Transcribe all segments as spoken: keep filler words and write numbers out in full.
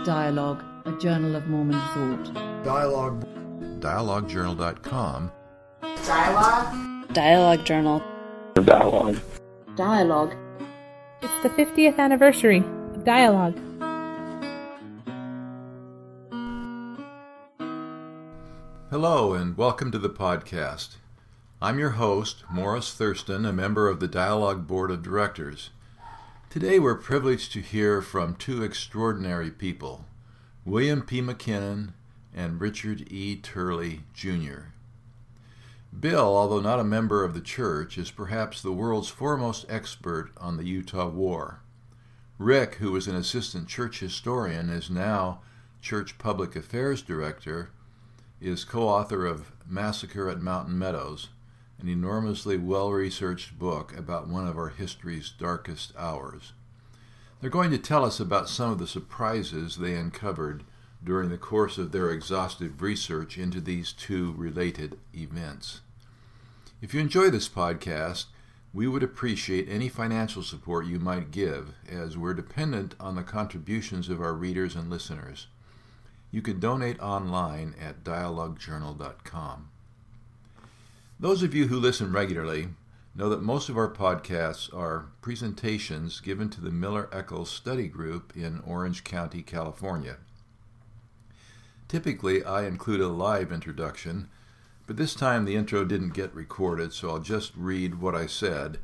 Dialogue, a journal of Mormon thought. Dialogue. dialogue journal dot com. Dialogue. Dialogue Journal. Dialogue. Dialogue. It's the fiftieth anniversary of Dialogue. Hello and welcome to the podcast. I'm your host, Morris Thurston, a member of the Dialogue Board of Directors. Today we're privileged to hear from two extraordinary people, William P. McKinnon and Richard E. Turley, Junior Bill, although not a member of the church, is perhaps the world's foremost expert on the Utah War. Rick, who was an assistant church historian, is now Church Public Affairs Director, is co-author of Massacre at Mountain Meadows, an enormously well-researched book about one of our history's darkest hours. They're going to tell us about some of the surprises they uncovered during the course of their exhaustive research into these two related events. If you enjoy this podcast, we would appreciate any financial support you might give, as we're dependent on the contributions of our readers and listeners. You can donate online at dialogue journal dot com. Those of you who listen regularly know that most of our podcasts are presentations given to the Miller-Eccles Study Group in Orange County, California. Typically, I include a live introduction, but this time the intro didn't get recorded, so I'll just read what I said.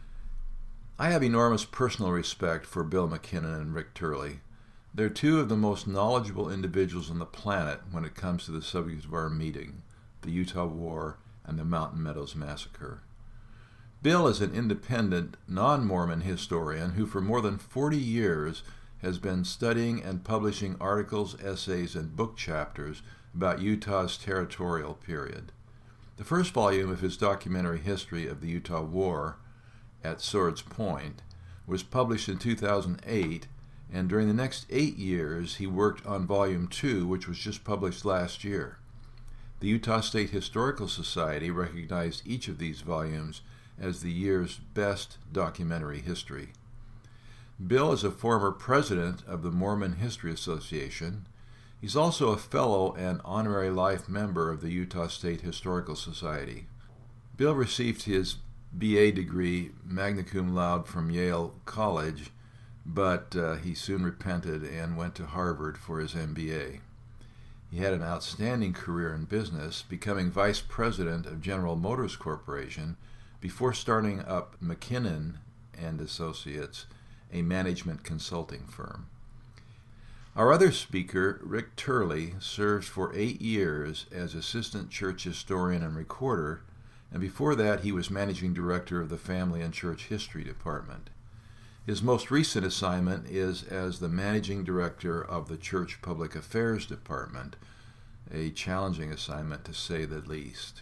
I have enormous personal respect for Bill McKinnon and Rick Turley. They're two of the most knowledgeable individuals on the planet when it comes to the subject of our meeting, the Utah War and the Mountain Meadows Massacre. Bill is an independent, non-Mormon historian who for more than forty years has been studying and publishing articles, essays, and book chapters about Utah's territorial period. The first volume of his documentary history of the Utah War, At Swords Point, was published in two thousand eight, and during the next eight years he worked on Volume two, which was just published last year. The Utah State Historical Society recognized each of these volumes as the year's best documentary history. Bill is a former president of the Mormon History Association. He's also a fellow and honorary life member of the Utah State Historical Society. Bill received his B A degree magna cum laude from Yale College, but uh, he soon repented and went to Harvard for his M B A. He had an outstanding career in business, becoming vice president of General Motors Corporation before starting up McKinnon and Associates, a management consulting firm. Our other speaker, Rick Turley, served for eight years as assistant church historian and recorder, and before that he was managing director of the Family and Church History Department. His most recent assignment is as the managing director of the Church Public Affairs Department, a challenging assignment to say the least.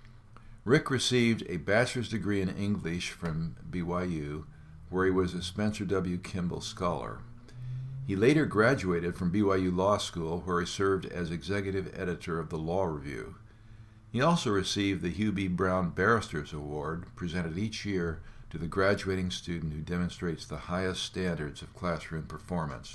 Rick received a bachelor's degree in English from B Y U, where he was a Spencer W. Kimball Scholar. He later graduated from B Y U Law School, where he served as executive editor of the Law Review. He also received the Hugh B. Brown Barrister's Award, presented each year to the graduating student who demonstrates the highest standards of classroom performance.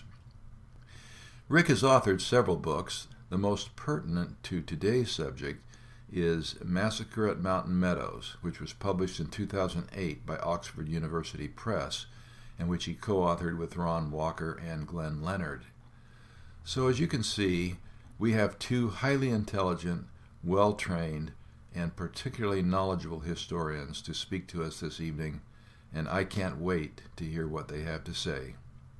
Rick has authored several books. The most pertinent to today's subject is Massacre at Mountain Meadows, which was published in two thousand eight by Oxford University Press, and which he co-authored with Ron Walker and Glenn Leonard. So as you can see, we have two highly intelligent, well-trained, and particularly knowledgeable historians to speak to us this evening, and I can't wait to hear what they have to say.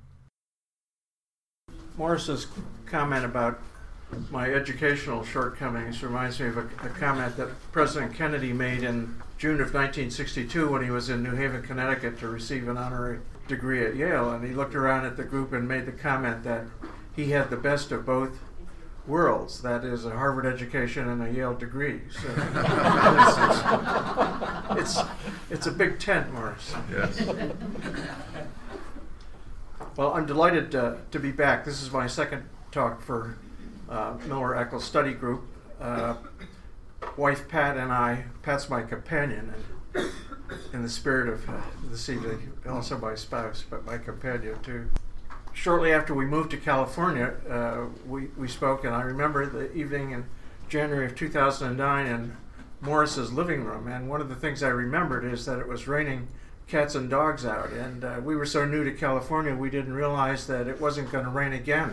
Morris's comment about my educational shortcomings reminds me of a, a comment that President Kennedy made in June of nineteen sixty-two when he was in New Haven, Connecticut to receive an honorary degree at Yale, and he looked around at the group and made the comment that he had the best of both worlds, that is, a Harvard education and a Yale degree. So it's, it's, it's a big tent, Morris. Yes. Well, I'm delighted to, to be back. This is my second talk for uh, Miller-Eccles Study Group. Uh, wife Pat and I, Pat's my companion, and in the spirit of uh, this evening, also my spouse, but my companion too. shortly after we moved to California, uh, we, we spoke, and I remember the evening in January of two thousand nine in Morris's living room, and one of the things I remembered is that it was raining cats and dogs out, and uh, we were so new to California we didn't realize that it wasn't going to rain again.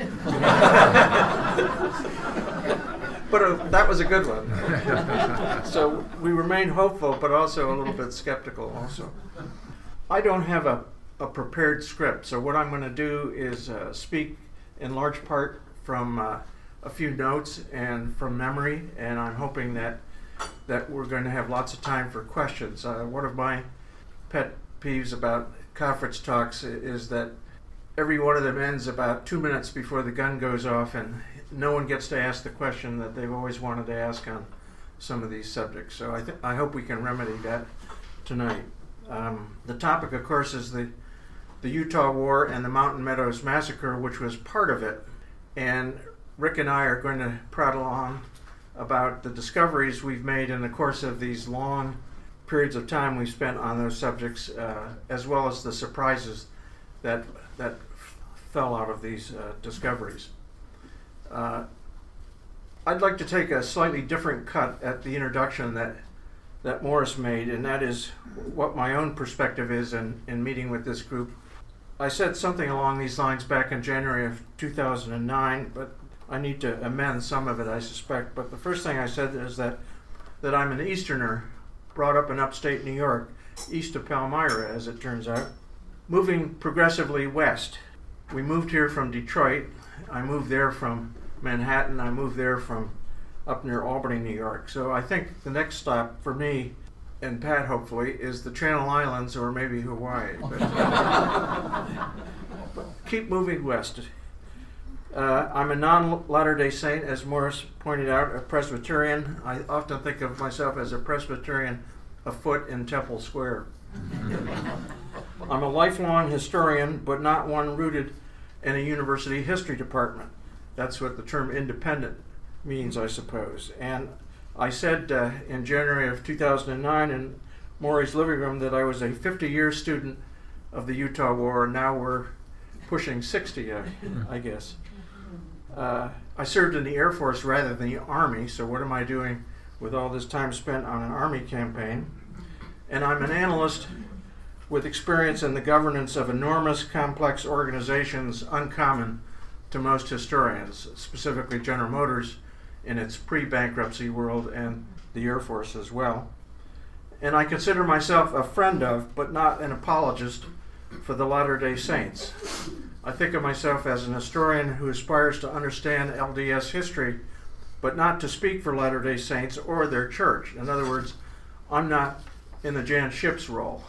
But uh, that was a good one. So we remained hopeful, but also a little bit skeptical also. I don't have a, a prepared script, so what I'm going to do is uh, speak in large part from uh, a few notes and from memory, and I'm hoping that that we're going to have lots of time for questions. Uh, one of my pet peeves about conference talks is that every one of them ends about two minutes before the gun goes off, and no one gets to ask the question that they've always wanted to ask on some of these subjects. So I, th- I hope we can remedy that tonight. Um, the topic, of course, is the, the Utah War and the Mountain Meadows Massacre, which was part of it. And Rick and I are going to prattle on about the discoveries we've made in the course of these long periods of time we spent on those subjects, uh, as well as the surprises that that f- fell out of these uh, discoveries. Uh, I'd like to take a slightly different cut at the introduction that that Morris made, and that is what my own perspective is in, in meeting with this group. I said something along these lines back in January of two thousand nine, but I need to amend some of it, I suspect. But the first thing I said is that, that I'm an Easterner, brought up in upstate New York, east of Palmyra, as it turns out, moving progressively west. We moved here from Detroit. I moved there from Manhattan. I moved there from up near Albany, New York. So I think the next stop for me, and Pat hopefully, is the Channel Islands or maybe Hawaii. But, but keep moving west. Uh, I'm a non-Latter-day Saint, as Morris pointed out, a Presbyterian. I often think of myself as a Presbyterian afoot in Temple Square. I'm a lifelong historian, but not one rooted in a university history department. That's what the term independent means, I suppose. And I said uh, in January of two thousand nine in Maury's living room that I was a fifty-year student of the Utah War, and now we're pushing sixty, uh, I guess. Uh, I served in the Air Force rather than the Army, so what am I doing with all this time spent on an Army campaign? And I'm an analyst with experience in the governance of enormous, complex organizations uncommon to most historians, specifically General Motors in its pre-bankruptcy world and the Air Force as well. And I consider myself a friend of, but not an apologist for the Latter-day Saints. I think of myself as an historian who aspires to understand L D S history, but not to speak for Latter-day Saints or their church. In other words, I'm not in the Jan Ships role.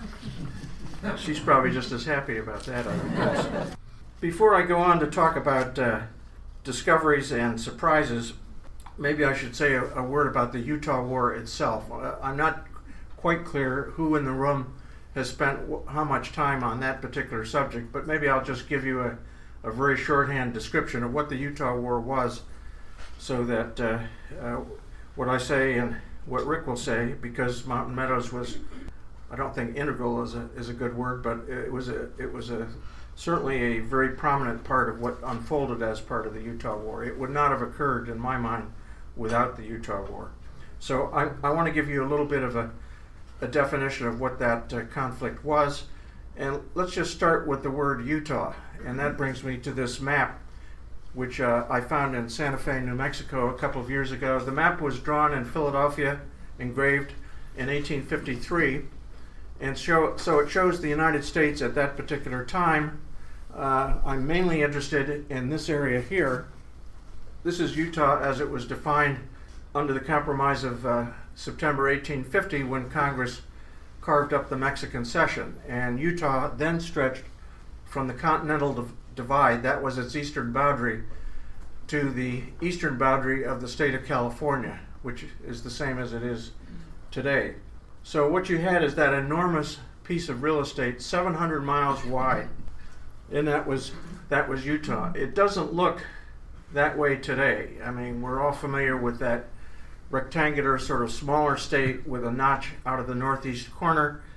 She's probably just as happy about that, I would guess. Before I go on to talk about uh, discoveries and surprises, maybe I should say a, a word about the Utah War itself. Uh, I'm not quite clear who in the room has spent w- how much time on that particular subject, but maybe I'll just give you a, a very shorthand description of what the Utah War was, so that uh, uh, what I say and what Rick will say, because Mountain Meadows was, I don't think integral is a is a good word, but it was a it was a certainly a very prominent part of what unfolded as part of the Utah War. It would not have occurred, in my mind, without the Utah War. So I, I want to give you a little bit of a, a definition of what that uh, conflict was. And let's just start with the word Utah. And that brings me to this map, which uh, I found in Santa Fe, New Mexico a couple of years ago. The map was drawn in Philadelphia, engraved in eighteen fifty-three. And show, so it shows the United States at that particular time. Uh, I'm mainly interested in this area here. This is Utah as it was defined under the Compromise of uh, September eighteen fifty, when Congress carved up the Mexican Cession. And Utah then stretched from the Continental Div- Divide, that was its eastern boundary, to the eastern boundary of the state of California, which is the same as it is today. So what you had is that enormous piece of real estate, seven hundred miles wide, and that was that was Utah. It doesn't look that way today. I mean, we're all familiar with that rectangular sort of smaller state with a notch out of the northeast corner,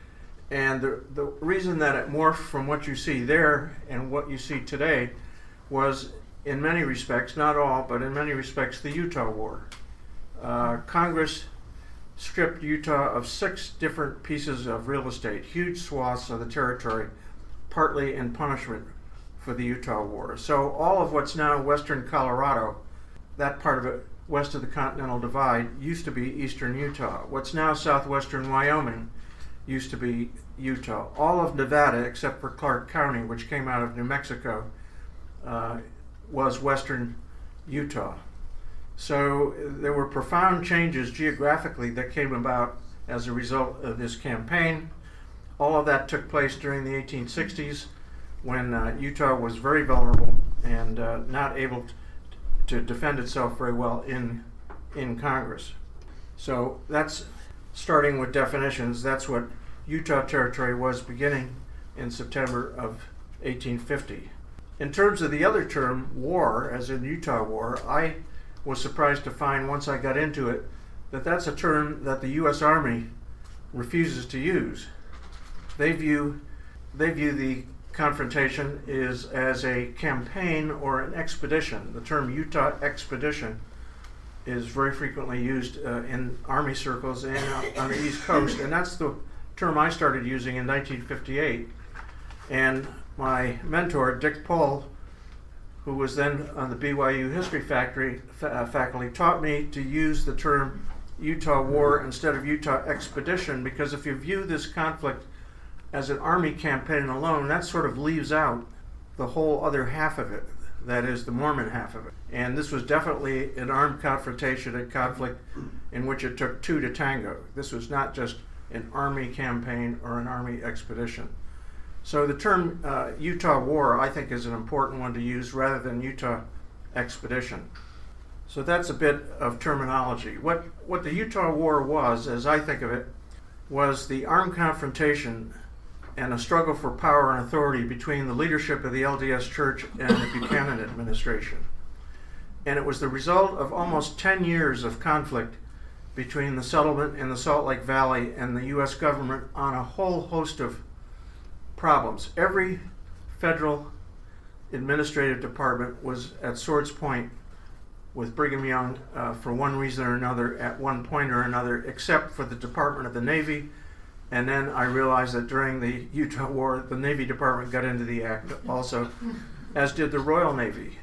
And the, the reason that it morphed from what you see there and what you see today was, in many respects, not all, but in many respects, the Utah War. Uh, Congress stripped Utah of six different pieces of real estate, huge swaths of the territory, partly in punishment for the Utah War. So all of what's now western Colorado, that part of it west of the Continental Divide, used to be eastern Utah. What's now southwestern Wyoming used to be Utah. All of Nevada, except for Clark County, which came out of New Mexico, uh, was western Utah. So there were profound changes geographically that came about as a result of this campaign. All of that took place during the eighteen sixties, when uh, Utah was very vulnerable and uh, not able t- to defend itself very well in in Congress. So that's, starting with definitions, that's what Utah Territory was beginning in September of eighteen fifty. In terms of the other term, war, as in Utah War, I was surprised to find, once I got into it, that that's a term that the U S Army refuses to use. They view they view the confrontation is as a campaign or an expedition. The term Utah Expedition is very frequently used uh, in Army circles and uh, on the East Coast, and that's the term I started using in nineteen fifty-eight. And my mentor, Dick Pohl, who was then on the B Y U History Factory fa- uh, faculty, taught me to use the term Utah War instead of Utah Expedition, because if you view this conflict as an Army campaign alone, that sort of leaves out the whole other half of it, that is, the Mormon half of it. And this was definitely an armed confrontation, a conflict in which it took two to tango. This was not just an Army campaign or an Army expedition. So the term uh, Utah War, I think, is an important one to use rather than Utah Expedition. So that's a bit of terminology. What, what the Utah War was, as I think of it, was the armed confrontation and a struggle for power and authority between the leadership of the L D S Church and the Buchanan administration. And it was the result of almost ten years of conflict between the settlement in the Salt Lake Valley and the U S government on a whole host of problems. Every federal administrative department was at sword's point with Brigham Young uh, for one reason or another at one point or another, except for the Department of the Navy. And then I realized that during the Utah War, the Navy Department got into the act also, as did the Royal Navy.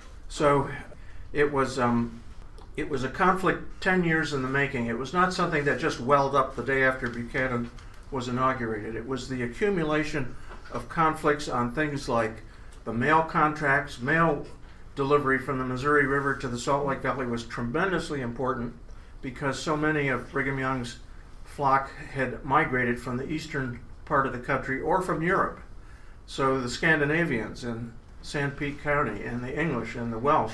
So it was um, it was a conflict ten years in the making. It was not something that just welled up the day after Buchanan was inaugurated. It was the accumulation of conflicts on things like the mail contracts. Mail delivery from the Missouri River to the Salt Lake Valley was tremendously important because so many of Brigham Young's flock had migrated from the eastern part of the country or from Europe. So the Scandinavians in Sanpete County and the English and the Welsh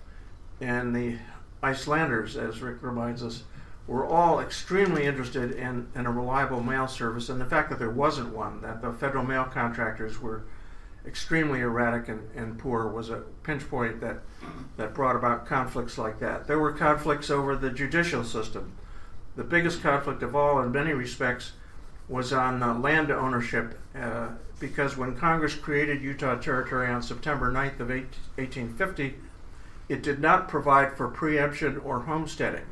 and the Icelanders, as Rick reminds us, were all extremely interested in, in a reliable mail service, and the fact that there wasn't one, that the federal mail contractors were extremely erratic and, and poor, was a pinch point that, that brought about conflicts like that. There were conflicts over the judicial system. The biggest conflict of all, in many respects, was on uh, land ownership, uh, because when Congress created Utah Territory on September ninth of eighteen fifty, it did not provide for preemption or homesteading.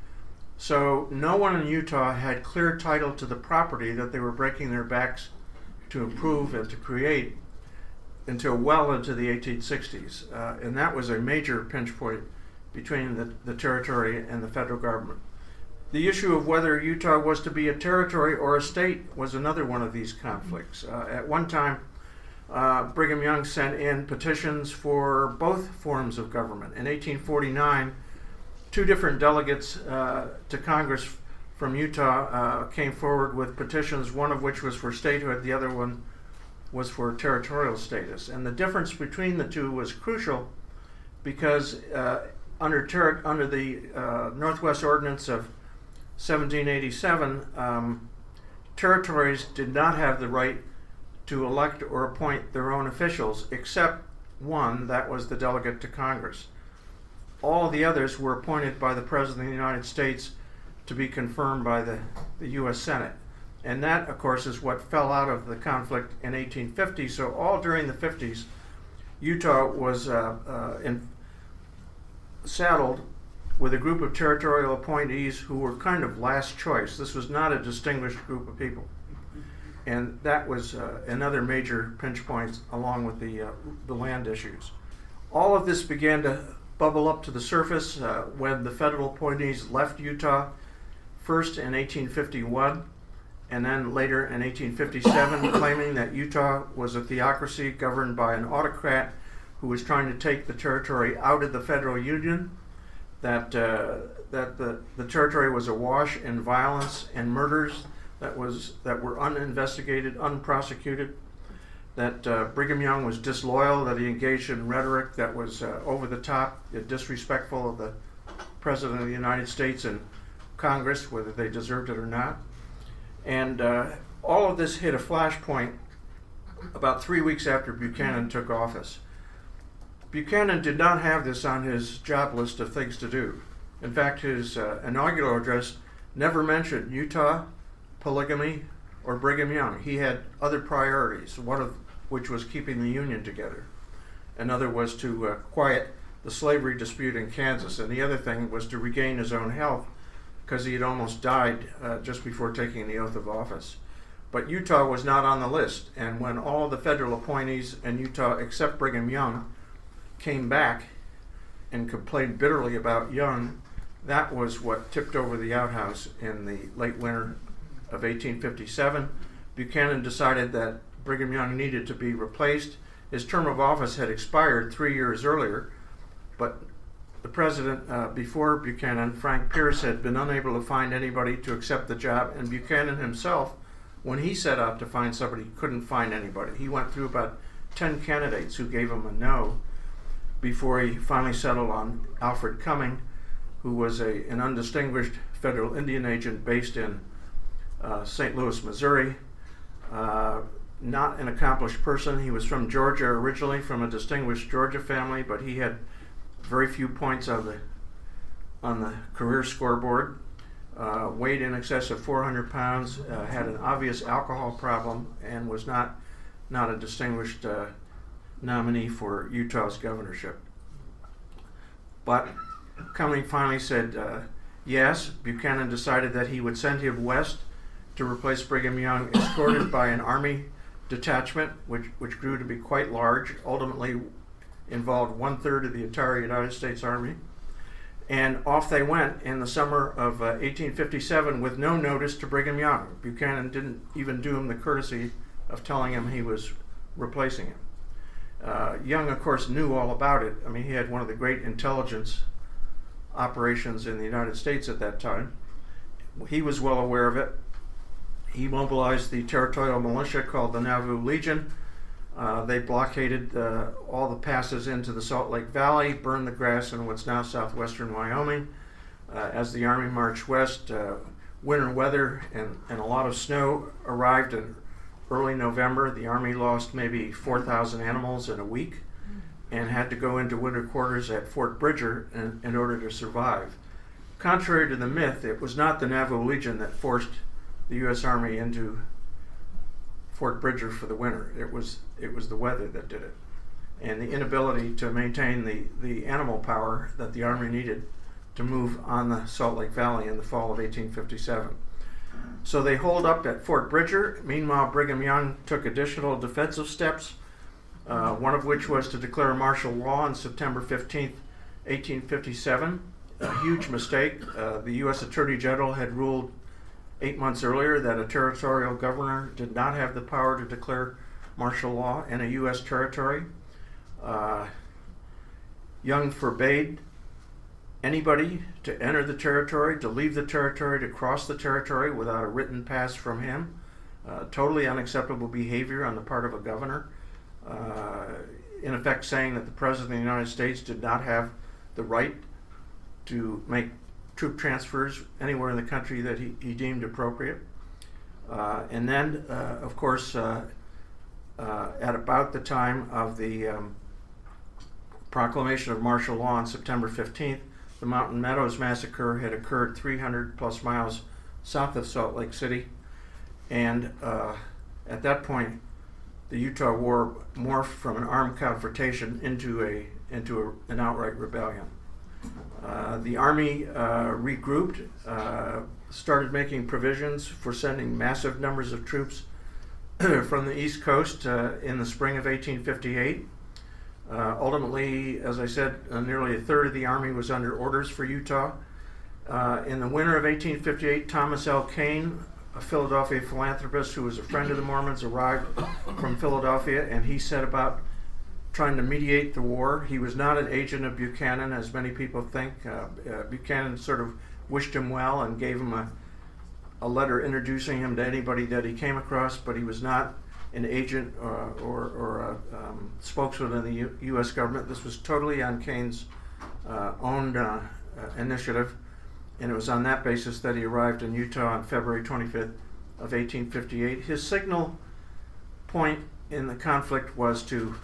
So no one in Utah had clear title to the property that they were breaking their backs to improve and to create until well into the eighteen sixties. Uh, and that was a major pinch point between the, the territory and the federal government. The issue of whether Utah was to be a territory or a state was another one of these conflicts. Uh, at one time, uh, Brigham Young sent in petitions for both forms of government. In eighteen forty-nine, two different delegates uh, to Congress from Utah uh, came forward with petitions, one of which was for statehood, the other one was for territorial status. And the difference between the two was crucial because uh, under, ter- under the uh, Northwest Ordinance of seventeen eighty-seven, um, territories did not have the right to elect or appoint their own officials, except one, that was the delegate to Congress. All of the others were appointed by the President of the United States to be confirmed by the, the U S Senate. And that, of course, is what fell out of the conflict in eighteen fifty. So all during the fifties, Utah was uh, uh, in, saddled with a group of territorial appointees who were kind of last choice. This was not a distinguished group of people. And that was uh, another major pinch point along with the, uh, the land issues. All of this began to bubble up to the surface uh, when the federal appointees left Utah, first in eighteen fifty-one, and then later in eighteen fifty-seven, claiming that Utah was a theocracy governed by an autocrat who was trying to take the territory out of the federal union, that uh, that the, the territory was awash in violence and murders that was that were uninvestigated, unprosecuted, that uh, Brigham Young was disloyal, that he engaged in rhetoric that was uh, over the top, disrespectful of the President of the United States and Congress, whether they deserved it or not. And uh, all of this hit a flashpoint about three weeks after Buchanan took office. Buchanan did not have this on his job list of things to do. In fact, his uh, inaugural address never mentioned Utah, polygamy, or Brigham Young. He had other priorities, one of which was keeping the Union together. Another was to uh, quiet the slavery dispute in Kansas, and the other thing was to regain his own health because he had almost died uh, just before taking the oath of office. But Utah was not on the list, and when all the federal appointees in Utah, except Brigham Young, came back and complained bitterly about Young, that was what tipped over the outhouse in the late winter of eighteen fifty-seven. Buchanan decided that Brigham Young needed to be replaced. His term of office had expired three years earlier, but the president uh, before Buchanan, Frank Pierce, had been unable to find anybody to accept the job, and Buchanan himself, when he set out to find somebody, couldn't find anybody. He went through about ten candidates who gave him a no before he finally settled on Alfred Cumming, who was a, an undistinguished federal Indian agent based in uh, Saint Louis, Missouri. Uh, not an accomplished person. He was from Georgia originally, from a distinguished Georgia family, but he had very few points on the on the career scoreboard. Uh, weighed in excess of four hundred pounds, uh, had an obvious alcohol problem, and was not not a distinguished uh, nominee for Utah's governorship. But Cumming finally said uh, yes. Buchanan decided that he would send him west to replace Brigham Young, escorted by an army detachment, which, which grew to be quite large, ultimately involved one-third of the entire United States Army. And off they went in the summer of uh, eighteen fifty-seven with no notice to Brigham Young. Buchanan didn't even do him the courtesy of telling him he was replacing him. Uh, Young, of course, knew all about it. I mean, he had one of the great intelligence operations in the United States at that time. He was well aware of it. He mobilized the territorial militia called the Nauvoo Legion. Uh, they blockaded uh, all the passes into the Salt Lake Valley, burned the grass in what's now southwestern Wyoming. Uh, as the Army marched west, uh, winter weather and, and a lot of snow arrived in early November. The Army lost maybe four thousand animals in a week and had to go into winter quarters at Fort Bridger in, in order to survive. Contrary to the myth, it was not the Nauvoo Legion that forced the U S Army into Fort Bridger for the winter. It was it was the weather that did it, and the inability to maintain the, the animal power that the Army needed to move on the Salt Lake Valley in the fall of eighteen fifty-seven. So they holed up at Fort Bridger. Meanwhile, Brigham Young took additional defensive steps, uh, one of which was to declare martial law on September fifteenth, eighteen fifty-seven. A huge mistake. Uh, the U S Attorney General had ruled eight months earlier that a territorial governor did not have the power to declare martial law in a U S territory. Uh, Young forbade anybody to enter the territory, to leave the territory, to cross the territory without a written pass from him. Uh, totally unacceptable behavior on the part of a governor. Uh, in effect saying that the President of the United States did not have the right to make troop transfers anywhere in the country that he, he deemed appropriate. Uh, and then, uh, of course, uh, uh, at about the time of the um, proclamation of martial law on September fifteenth, the Mountain Meadows Massacre had occurred three hundred plus miles south of Salt Lake City. And uh, at that point, the Utah War morphed from an armed confrontation into a into a, an outright rebellion. Uh, the Army uh, regrouped, uh, started making provisions for sending massive numbers of troops from the East Coast uh, in the spring of eighteen fifty-eight. Uh, ultimately, as I said, uh, nearly a third of the Army was under orders for Utah. Uh, in the winter of eighteen fifty-eight, Thomas L. Kane, a Philadelphia philanthropist who was a friend of the Mormons, arrived from Philadelphia, and he set about trying to mediate the war. He was not an agent of Buchanan, as many people think. Uh, uh, Buchanan sort of wished him well and gave him a, a letter introducing him to anybody that he came across, but he was not an agent or, or, or a um, spokesman in the U- U.S. government. This was totally on Kane's uh, own uh, uh, initiative, and it was on that basis that he arrived in Utah on February twenty-fifth of eighteen fifty-eight. His signal point in the conflict was to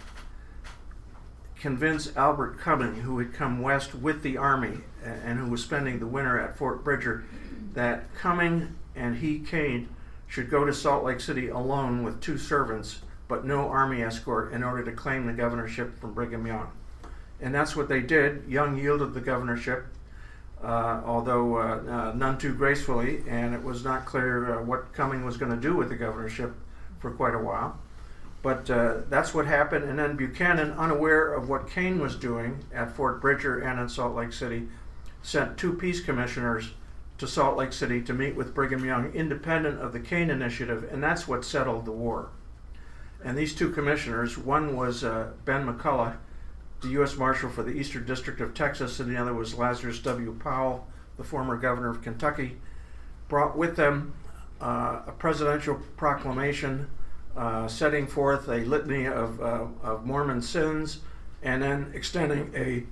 convince Albert Cumming, who had come west with the Army and who was spending the winter at Fort Bridger, that Cumming and he, Kane, should go to Salt Lake City alone with two servants, but no Army escort, in order to claim the governorship from Brigham Young. And that's what they did. Young yielded the governorship, uh, although uh, uh, none too gracefully, and it was not clear uh, what Cumming was going to do with the governorship for quite a while. But uh, that's what happened, and then Buchanan, unaware of what Kane was doing at Fort Bridger and in Salt Lake City, sent two peace commissioners to Salt Lake City to meet with Brigham Young, independent of the Kane Initiative, and that's what settled the war. And these two commissioners, one was uh, Ben McCullough, the U S Marshal for the Eastern District of Texas, and the other was Lazarus W. Powell, the former governor of Kentucky, brought with them uh, a presidential proclamation Uh, setting forth a litany of, uh, of Mormon sins, and then extending a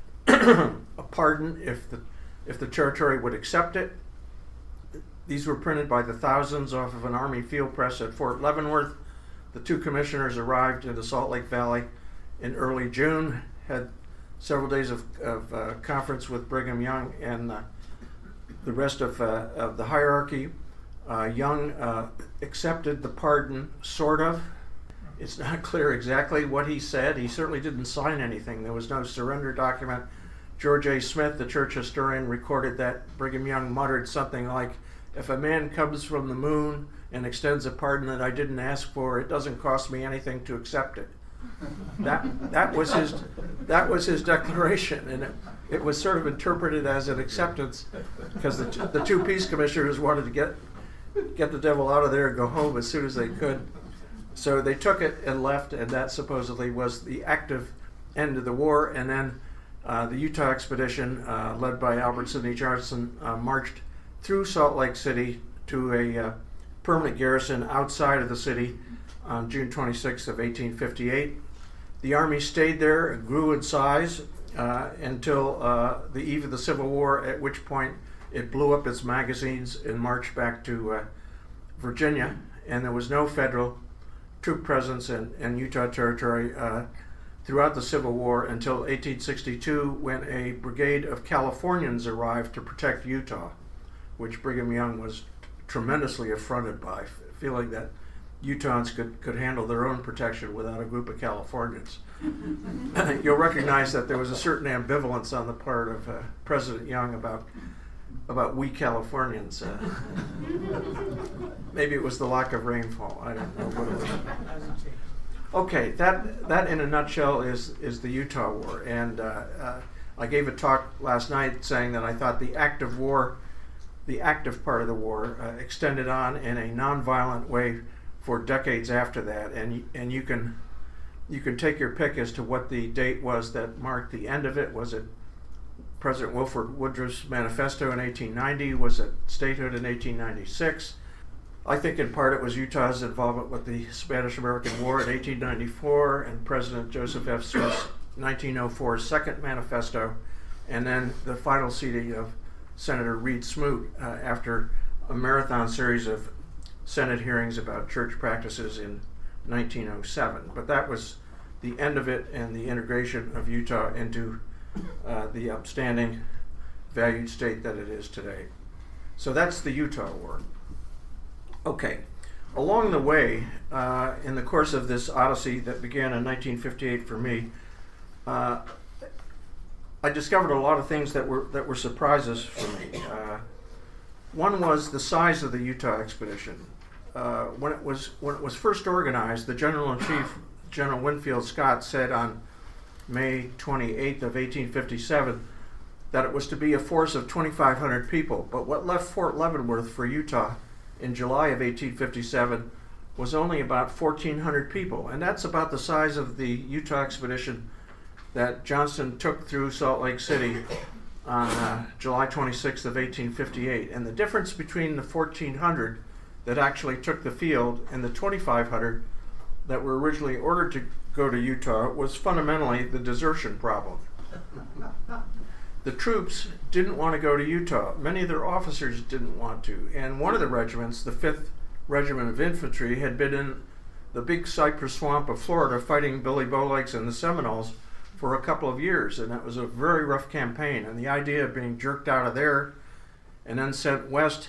a pardon if the if the territory would accept it. These were printed by the thousands off of an Army field press at Fort Leavenworth. The two commissioners arrived in the Salt Lake Valley in early June, had several days of, of uh, conference with Brigham Young and uh, the rest of, uh, of the hierarchy. Uh, Young uh, accepted the pardon, sort of. It's not clear exactly what he said. He certainly didn't sign anything. There was no surrender document. George A. Smith, the church historian, recorded that Brigham Young muttered something like, "If a man comes from the moon and extends a pardon that I didn't ask for, it doesn't cost me anything to accept it." That that was his that was his declaration, and it, it was sort of interpreted as an acceptance, because the t- the two peace commissioners wanted to get get the devil out of there and go home as soon as they could. So they took it and left, and that supposedly was the active end of the war. And then uh, the Utah expedition, uh, led by Albert Sidney Johnson, uh, marched through Salt Lake City to a uh, permanent garrison outside of the city on June twenty-sixth of eighteen fifty-eight. The Army stayed there and grew in size uh, until uh, the eve of the Civil War, at which point it blew up its magazines and marched back to uh, Virginia, and there was no federal troop presence in, in Utah Territory uh, throughout the Civil War until eighteen sixty-two, when a brigade of Californians arrived to protect Utah, which Brigham Young was tremendously affronted by, f- feeling that Utahns could, could handle their own protection without a group of Californians. You'll recognize that there was a certain ambivalence on the part of uh, President Young about about we Californians. Uh, maybe it was the lack of rainfall. I don't know what it was. Okay, that that in a nutshell is is the Utah War. And uh, uh, I gave a talk last night saying that I thought the active war, the active part of the war, uh, extended on in a nonviolent way for decades after that. And and you can you can take your pick as to what the date was that marked the end of it. Was it President Wilford Woodruff's manifesto in eighteen ninety? Was it statehood in eighteen ninety-six? I think in part it was Utah's involvement with the Spanish-American War in eighteen ninety-four and President Joseph F. Smith's nineteen oh four Second Manifesto, and then the final seating of Senator Reed Smoot uh, after a marathon series of Senate hearings about church practices in nineteen oh seven. But that was the end of it and the integration of Utah into uh, the upstanding, valued state that it is today. So that's the Utah War. Okay, along the way, uh, in the course of this odyssey that began in nineteen fifty-eight for me, uh, I discovered a lot of things that were that were surprises for me. Uh, one was the size of the Utah expedition. Uh, when it was when it was first organized, the General-in-Chief, General Winfield Scott, said on May twenty-eighth of eighteen fifty-seven that it was to be a force of twenty-five hundred people. But what left Fort Leavenworth for Utah in July of eighteen fifty-seven was only about fourteen hundred people, and that's about the size of the Utah expedition that Johnston took through Salt Lake City on uh, July twenty-sixth of eighteen fifty-eight. And the difference between the fourteen hundred that actually took the field and the twenty-five hundred that were originally ordered to go to Utah was fundamentally the desertion problem. The troops didn't want to go to Utah. Many of their officers didn't want to. And one of the regiments, the fifth Regiment of Infantry, had been in the big cypress swamp of Florida fighting Billy Bowlegs and the Seminoles for a couple of years. And that was a very rough campaign. And the idea of being jerked out of there and then sent west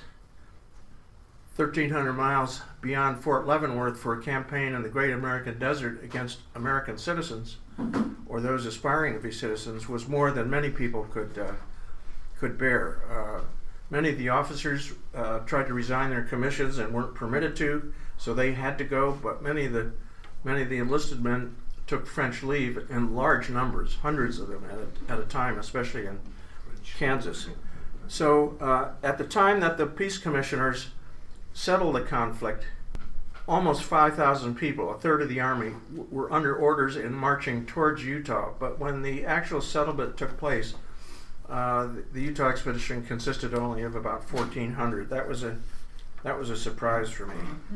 thirteen hundred miles beyond Fort Leavenworth for a campaign in the Great American Desert against American citizens, or those aspiring to be citizens, was more than many people could uh, could bear. Uh, many of the officers uh, tried to resign their commissions and weren't permitted to, so they had to go. But many of the many of the enlisted men took French leave in large numbers, hundreds of them at a, at a time, especially in Kansas. So uh, at the time that the peace commissioners settled the conflict, almost five thousand people, a third of the army, w- were under orders and marching towards Utah. But when the actual settlement took place, uh, the, the Utah expedition consisted only of about fourteen hundred. That was a that was a surprise for me.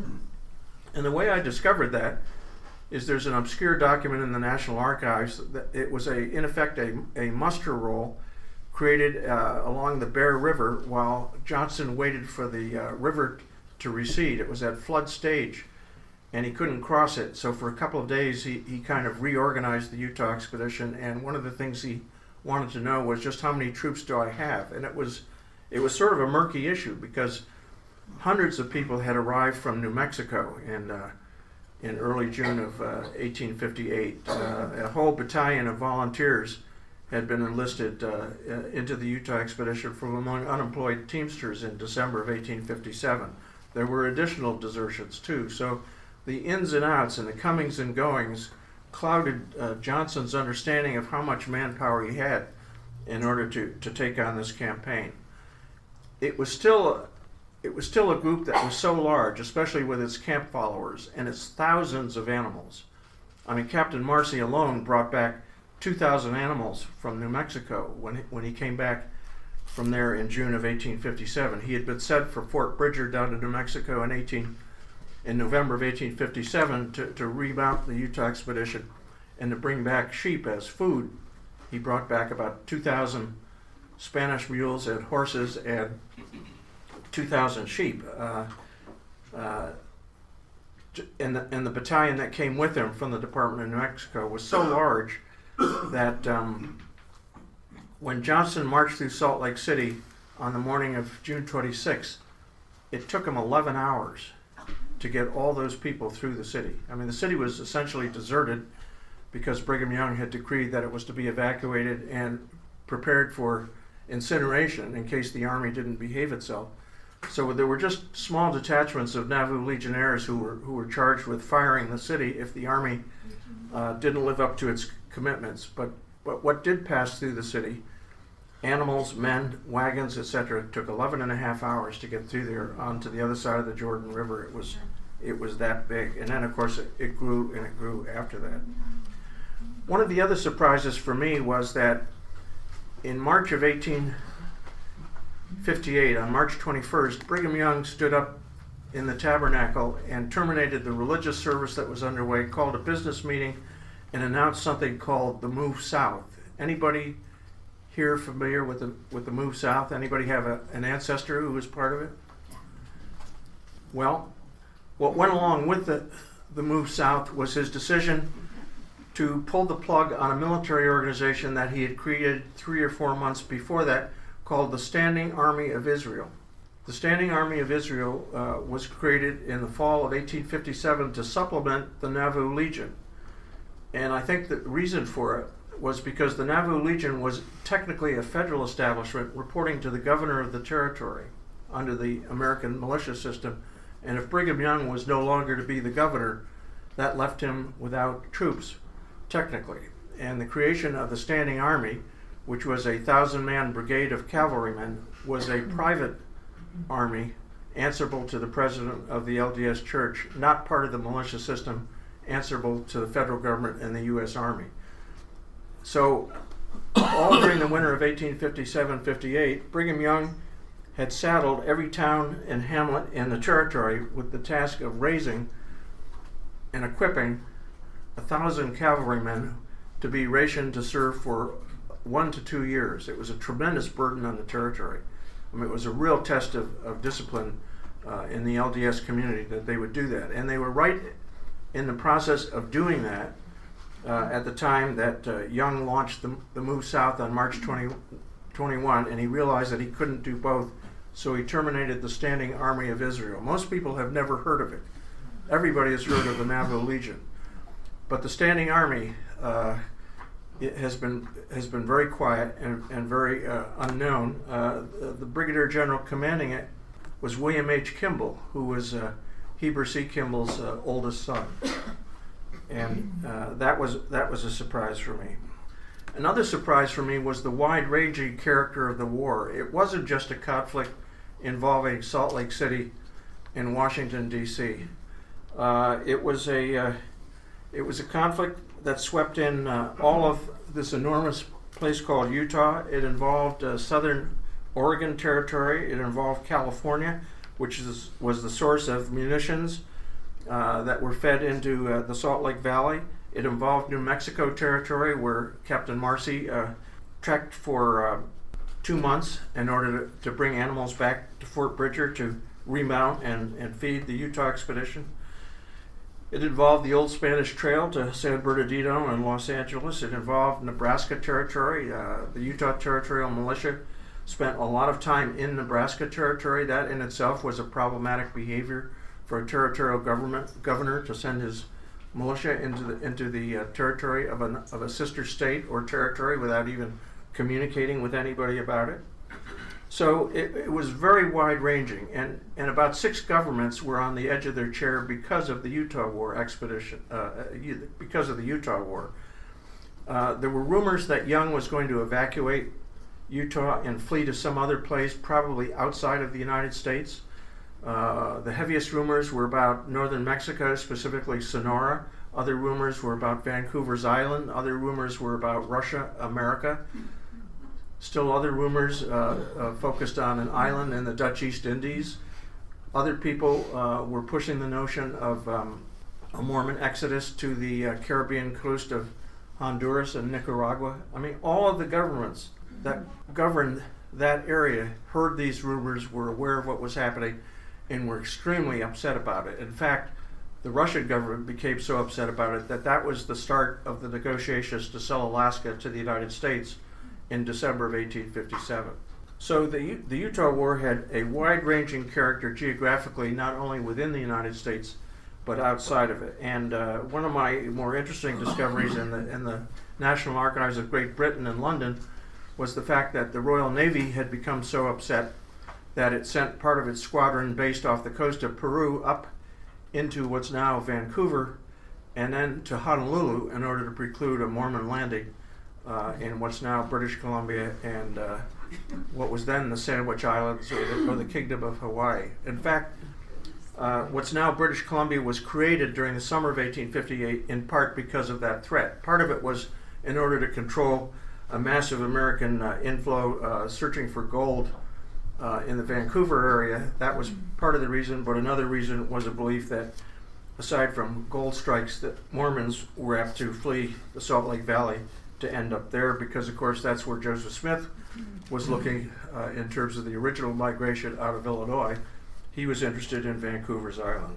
And the way I discovered that is there's an obscure document in the National Archives that it was a in effect a, a muster roll created uh, along the Bear River while Johnston waited for the uh, river t- to recede. It was at flood stage, and he couldn't cross it. So for a couple of days, he, he kind of reorganized the Utah expedition. And one of the things he wanted to know was just how many troops do I have? And it was it was sort of a murky issue because hundreds of people had arrived from New Mexico in uh, in early June of uh, eighteen fifty-eight. Uh, a whole battalion of volunteers had been enlisted uh, into the Utah expedition from among unemployed Teamsters in December of eighteen fifty-seven. There were additional desertions too. So the ins and outs and the comings and goings clouded uh, Johnston's understanding of how much manpower he had in order to, to take on this campaign. It was still it was still a group that was so large, especially with its camp followers and its thousands of animals. I mean, Captain Marcy alone brought back two thousand animals from New Mexico when he, when he came back from there in June of eighteen fifty-seven. He had been sent for Fort Bridger down to New Mexico in eighteen in November of eighteen fifty-seven to, to remount the Utah expedition and to bring back sheep as food. He brought back about two thousand Spanish mules and horses and two thousand sheep. Uh, uh, and, the, and the battalion that came with him from the Department of New Mexico was so large that um, when Johnston marched through Salt Lake City on the morning of June twenty-sixth, it took him eleven hours to get all those people through the city. I mean, the city was essentially deserted because Brigham Young had decreed that it was to be evacuated and prepared for incineration in case the army didn't behave itself. So there were just small detachments of Nauvoo legionnaires who were who were charged with firing the city if the army uh, didn't live up to its commitments. But but what did pass through the city, animals, men, wagons, et cetera, took eleven and a half hours to get through there onto the other side of the Jordan River. It was it was that big. And then, of course, it, it grew and it grew after that. One of the other surprises for me was that in March of eighteen fifty-eight, on March twenty-first, Brigham Young stood up in the tabernacle and terminated the religious service that was underway, called a business meeting, and announced something called the Move South. Anybody here familiar with the with the Move South? Anybody have a, an ancestor who was part of it? Well, what went along with the, the Move South was his decision to pull the plug on a military organization that he had created three or four months before that called the Standing Army of Israel. The Standing Army of Israel uh, was created in the fall of eighteen fifty-seven to supplement the Nauvoo Legion. And I think the reason for it was because the Nauvoo Legion was technically a federal establishment reporting to the governor of the territory under the American militia system. And if Brigham Young was no longer to be the governor, that left him without troops, technically. And the creation of the Standing Army, which was a thousand-man brigade of cavalrymen, was a private army answerable to the president of the L D S Church, not part of the militia system, answerable to the federal government and the U S Army. So all during the winter of eighteen fifty-seven fifty-eight, Brigham Young had saddled every town and hamlet in the territory with the task of raising and equipping a thousand cavalrymen to be rationed to serve for one to two years. It was a tremendous burden on the territory. I mean, it was a real test of, of discipline uh, in the L D S community that they would do that. And they were right in the process of doing that uh, at the time that uh, Young launched the, the move south on March twentieth, twenty-one, and he realized that he couldn't do both, so he terminated the Standing Army of Israel. Most people have never heard of it. Everybody has heard of the Nauvoo Legion. But the Standing Army uh, it has been has been very quiet and, and very uh, unknown. Uh, the, the Brigadier General commanding it was William H. Kimball, who was uh, Heber C. Kimball's uh, oldest son. And uh, that was that was a surprise for me. Another surprise for me was the wide-ranging character of the war. It wasn't just a conflict involving Salt Lake City and Washington, D C Uh, it was a uh, it was a conflict that swept in uh, all of this enormous place called Utah. It involved uh, southern Oregon Territory. It involved California, which is, was the source of munitions uh, that were fed into uh, the Salt Lake Valley. It involved New Mexico Territory, where Captain Marcy uh, trekked for uh, two months in order to, to bring animals back to Fort Bridger to remount and, and feed the Utah expedition. It involved the Old Spanish Trail to San Bernardino and Los Angeles. It involved Nebraska Territory. Uh, the Utah Territorial Militia spent a lot of time in Nebraska Territory. That in itself was a problematic behavior for a territorial government governor to send his militia into the into the uh, territory of an of a sister state or territory without even communicating with anybody about it. So it, it was very wide-ranging, and, and about six governments were on the edge of their chair because of the Utah War expedition, uh, because of the Utah War. Uh, there were rumors that Young was going to evacuate Utah and flee to some other place, probably outside of the United States. Uh, the heaviest rumors were about northern Mexico, specifically Sonora. Other rumors were about Vancouver's Island. Other rumors were about Russia, America. Still other rumors uh, uh, focused on an island in the Dutch East Indies. Other people uh, were pushing the notion of um, a Mormon exodus to the uh, Caribbean coast of Honduras and Nicaragua. I mean, all of the governments that governed that area heard these rumors, were aware of what was happening, and were extremely upset about it. In fact, the Russian government became so upset about it that that was the start of the negotiations to sell Alaska to the United States in December of eighteen fifty-seven. So the, the Utah War had a wide-ranging character geographically, not only within the United States, but outside of it. And uh, one of my more interesting discoveries in the, in the National Archives of Great Britain in London was the fact that the Royal Navy had become so upset that it sent part of its squadron based off the coast of Peru up into what's now Vancouver and then to Honolulu in order to preclude a Mormon landing Uh, in what's now British Columbia and uh, what was then the Sandwich Islands or the, or the Kingdom of Hawaii. In fact, uh, what's now British Columbia was created during the summer of eighteen fifty-eight in part because of that threat. Part of it was in order to control a massive American uh, inflow uh, searching for gold uh, in the Vancouver area. That was part of the reason, but another reason was a belief that aside from gold strikes, that Mormons were apt to flee the Salt Lake Valley to end up there, because of course that's where Joseph Smith was looking uh, in terms of the original migration out of Illinois. He was interested in Vancouver's Island.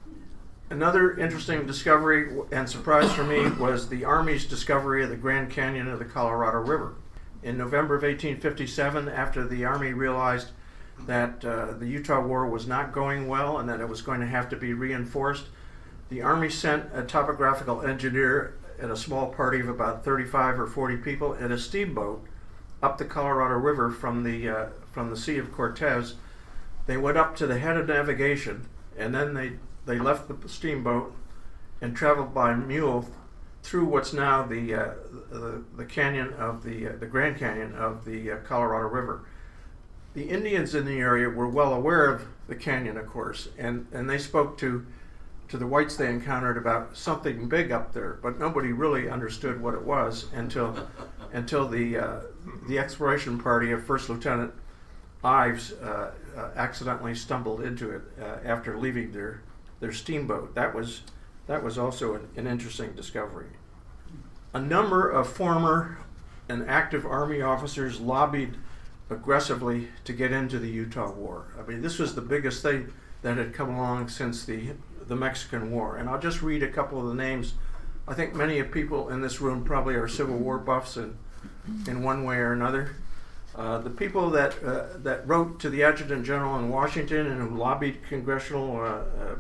Another interesting discovery and surprise for me was the Army's discovery of the Grand Canyon of the Colorado River. In November of eighteen fifty-seven, after the Army realized that uh, the Utah War was not going well and that it was going to have to be reinforced. The Army sent a topographical engineer and a small party of about thirty-five or forty people in a steamboat up the Colorado River from the uh, from the Sea of Cortez. They went up to the head of navigation, and then they, they left the steamboat and traveled by mule through what's now the uh, the, the canyon of the uh, the Grand Canyon of the uh, Colorado River. The Indians in the area were well aware of the canyon, of course, and, and they spoke to to the whites they encountered about something big up there, but nobody really understood what it was until until the uh, the exploration party of First Lieutenant Ives uh, uh, accidentally stumbled into it uh, after leaving their their steamboat. That was that was also an, an interesting discovery. A number of former and active Army officers lobbied aggressively to get into the Utah War. I mean, this was the biggest thing that had come along since the the Mexican War. And I'll just read a couple of the names. I think many of people in this room probably are Civil War buffs in, in one way or another. Uh, the people that uh, that wrote to the Adjutant General in Washington and who lobbied congressional uh, uh,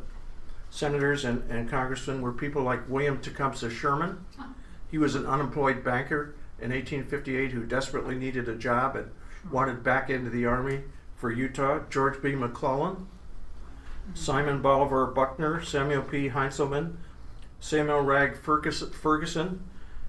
senators and, and congressmen were people like William Tecumseh Sherman. He was an unemployed banker in eighteen fifty-eight who desperately needed a job and wanted back into the Army for Utah. George B. McClellan, Simon Bolivar Buckner, Samuel P. Heintzelman, Samuel Ragg Ferguson,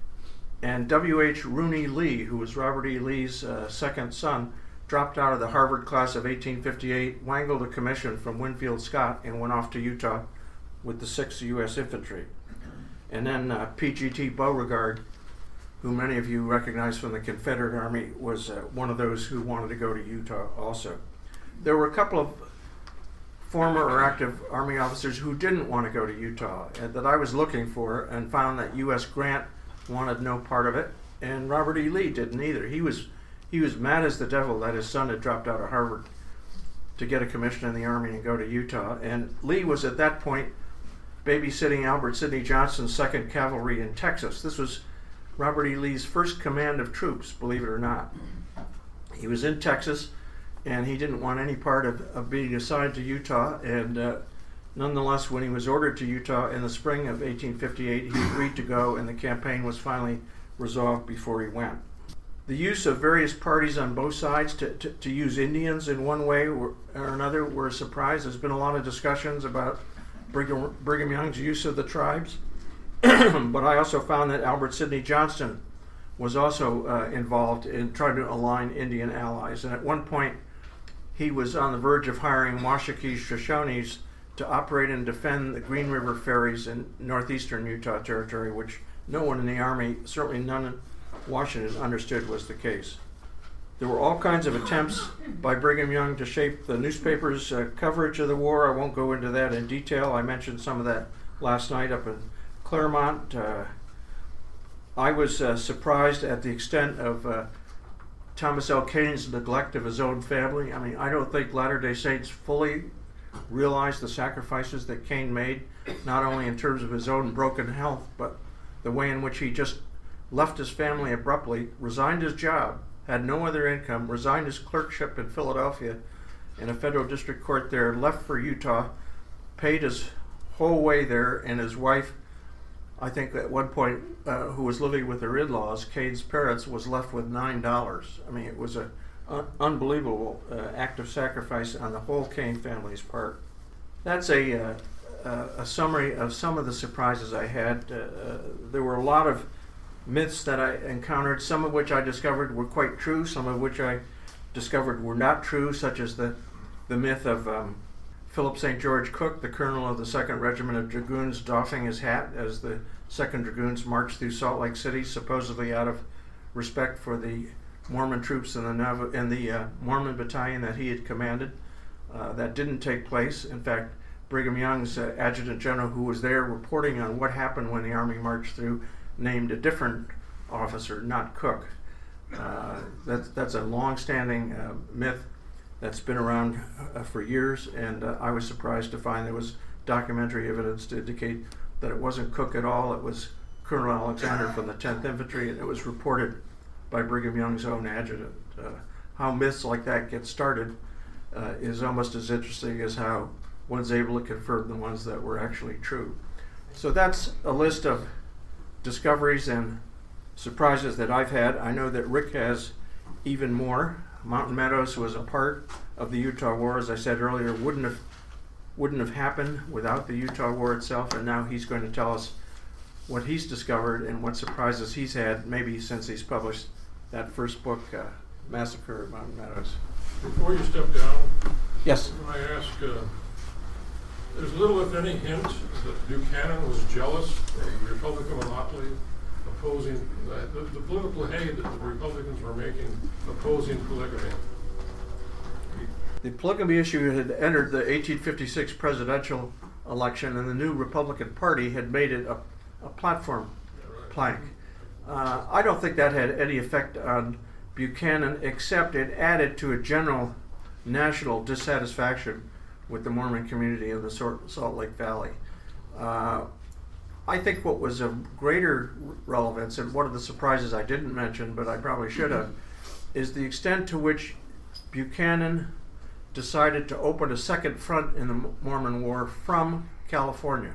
and W H Rooney Lee, who was Robert E. Lee's uh, second son, dropped out of the Harvard class of eighteen fifty-eight, wangled a commission from Winfield Scott, and went off to Utah with the sixth U S Infantry. And then uh, P G T Beauregard, who many of you recognize from the Confederate Army, was uh, one of those who wanted to go to Utah also. There were a couple of former or active Army officers who didn't want to go to Utah and that I was looking for, and found that U S Grant wanted no part of it, and Robert E. Lee didn't either. He was he was mad as the devil that his son had dropped out of Harvard to get a commission in the Army and go to Utah. And Lee was at that point babysitting Albert Sidney Johnston's second Cavalry in Texas. This was Robert E. Lee's first command of troops, believe it or not. He was in Texas, and he didn't want any part of, of being assigned to Utah, and uh, nonetheless, when he was ordered to Utah in the spring of eighteen fifty-eight, he agreed to go, and the campaign was finally resolved before he went. The use of various parties on both sides to, to, to use Indians in one way or, or another were a surprise. There's been a lot of discussions about Brigham, Brigham Young's use of the tribes, but I also found that Albert Sidney Johnston was also uh, involved in trying to align Indian allies, and at one point he was on the verge of hiring Washakie Shoshones to operate and defend the Green River ferries in northeastern Utah Territory, which no one in the Army, certainly none in Washington, understood was the case. There were all kinds of attempts by Brigham Young to shape the newspaper's uh, coverage of the war. I won't go into that in detail. I mentioned some of that last night up in Claremont. Uh, I was uh, surprised at the extent of uh, Thomas L. Kane's neglect of his own family. I mean, I don't think Latter-day Saints fully realized the sacrifices that Kane made, not only in terms of his own broken health, but the way in which he just left his family abruptly, resigned his job, had no other income, resigned his clerkship in Philadelphia in a federal district court there, left for Utah, paid his whole way there, and his wife, I think at one point, uh, who was living with her in-laws, Kane's parents, was left with nine dollars. I mean, it was an un- unbelievable uh, act of sacrifice on the whole Kane family's part. That's a, uh, uh, a summary of some of the surprises I had. Uh, uh, there were a lot of myths that I encountered, some of which I discovered were quite true, some of which I discovered were not true, such as the, the myth of um, Philip Saint George Cook, the colonel of the second Regiment of Dragoons, doffing his hat as the second Dragoons marched through Salt Lake City, supposedly out of respect for the Mormon troops in the, Nav- in the uh, Mormon battalion that he had commanded. Uh, that didn't take place. In fact, Brigham Young's uh, adjutant general, who was there reporting on what happened when the Army marched through, named a different officer, not Cook. Uh, that's, that's a long-standing uh, myth that's been around uh, for years, and uh, I was surprised to find there was documentary evidence to indicate that it wasn't Cook at all. It was Colonel Alexander from the tenth Infantry, and it was reported by Brigham Young's own adjutant. Uh, how myths like that get started uh, is almost as interesting as how one's able to confirm the ones that were actually true. So that's a list of discoveries and surprises that I've had. I know that Rick has even more. Mountain Meadows was a part of the Utah War, as I said earlier, wouldn't have wouldn't have happened without the Utah War itself, and now he's going to tell us what he's discovered and what surprises he's had, maybe since he's published that first book, uh, Massacre at Mountain Meadows. Before you step down, yes. I ask, uh, there's little if any hint that Buchanan was jealous of Republican monopoly opposing, uh, the, the political hay that the Republicans were making opposing polygamy. The polygamy issue had entered the eighteen fifty-six presidential election, and the new Republican Party had made it a, a platform plank. Uh, I don't think that had any effect on Buchanan, except it added to a general national dissatisfaction with the Mormon community in the Salt Lake Valley. Uh, I think what was of greater relevance, and one of the surprises I didn't mention, but I probably should have, is the extent to which Buchanan decided to open a second front in the Mormon War from California.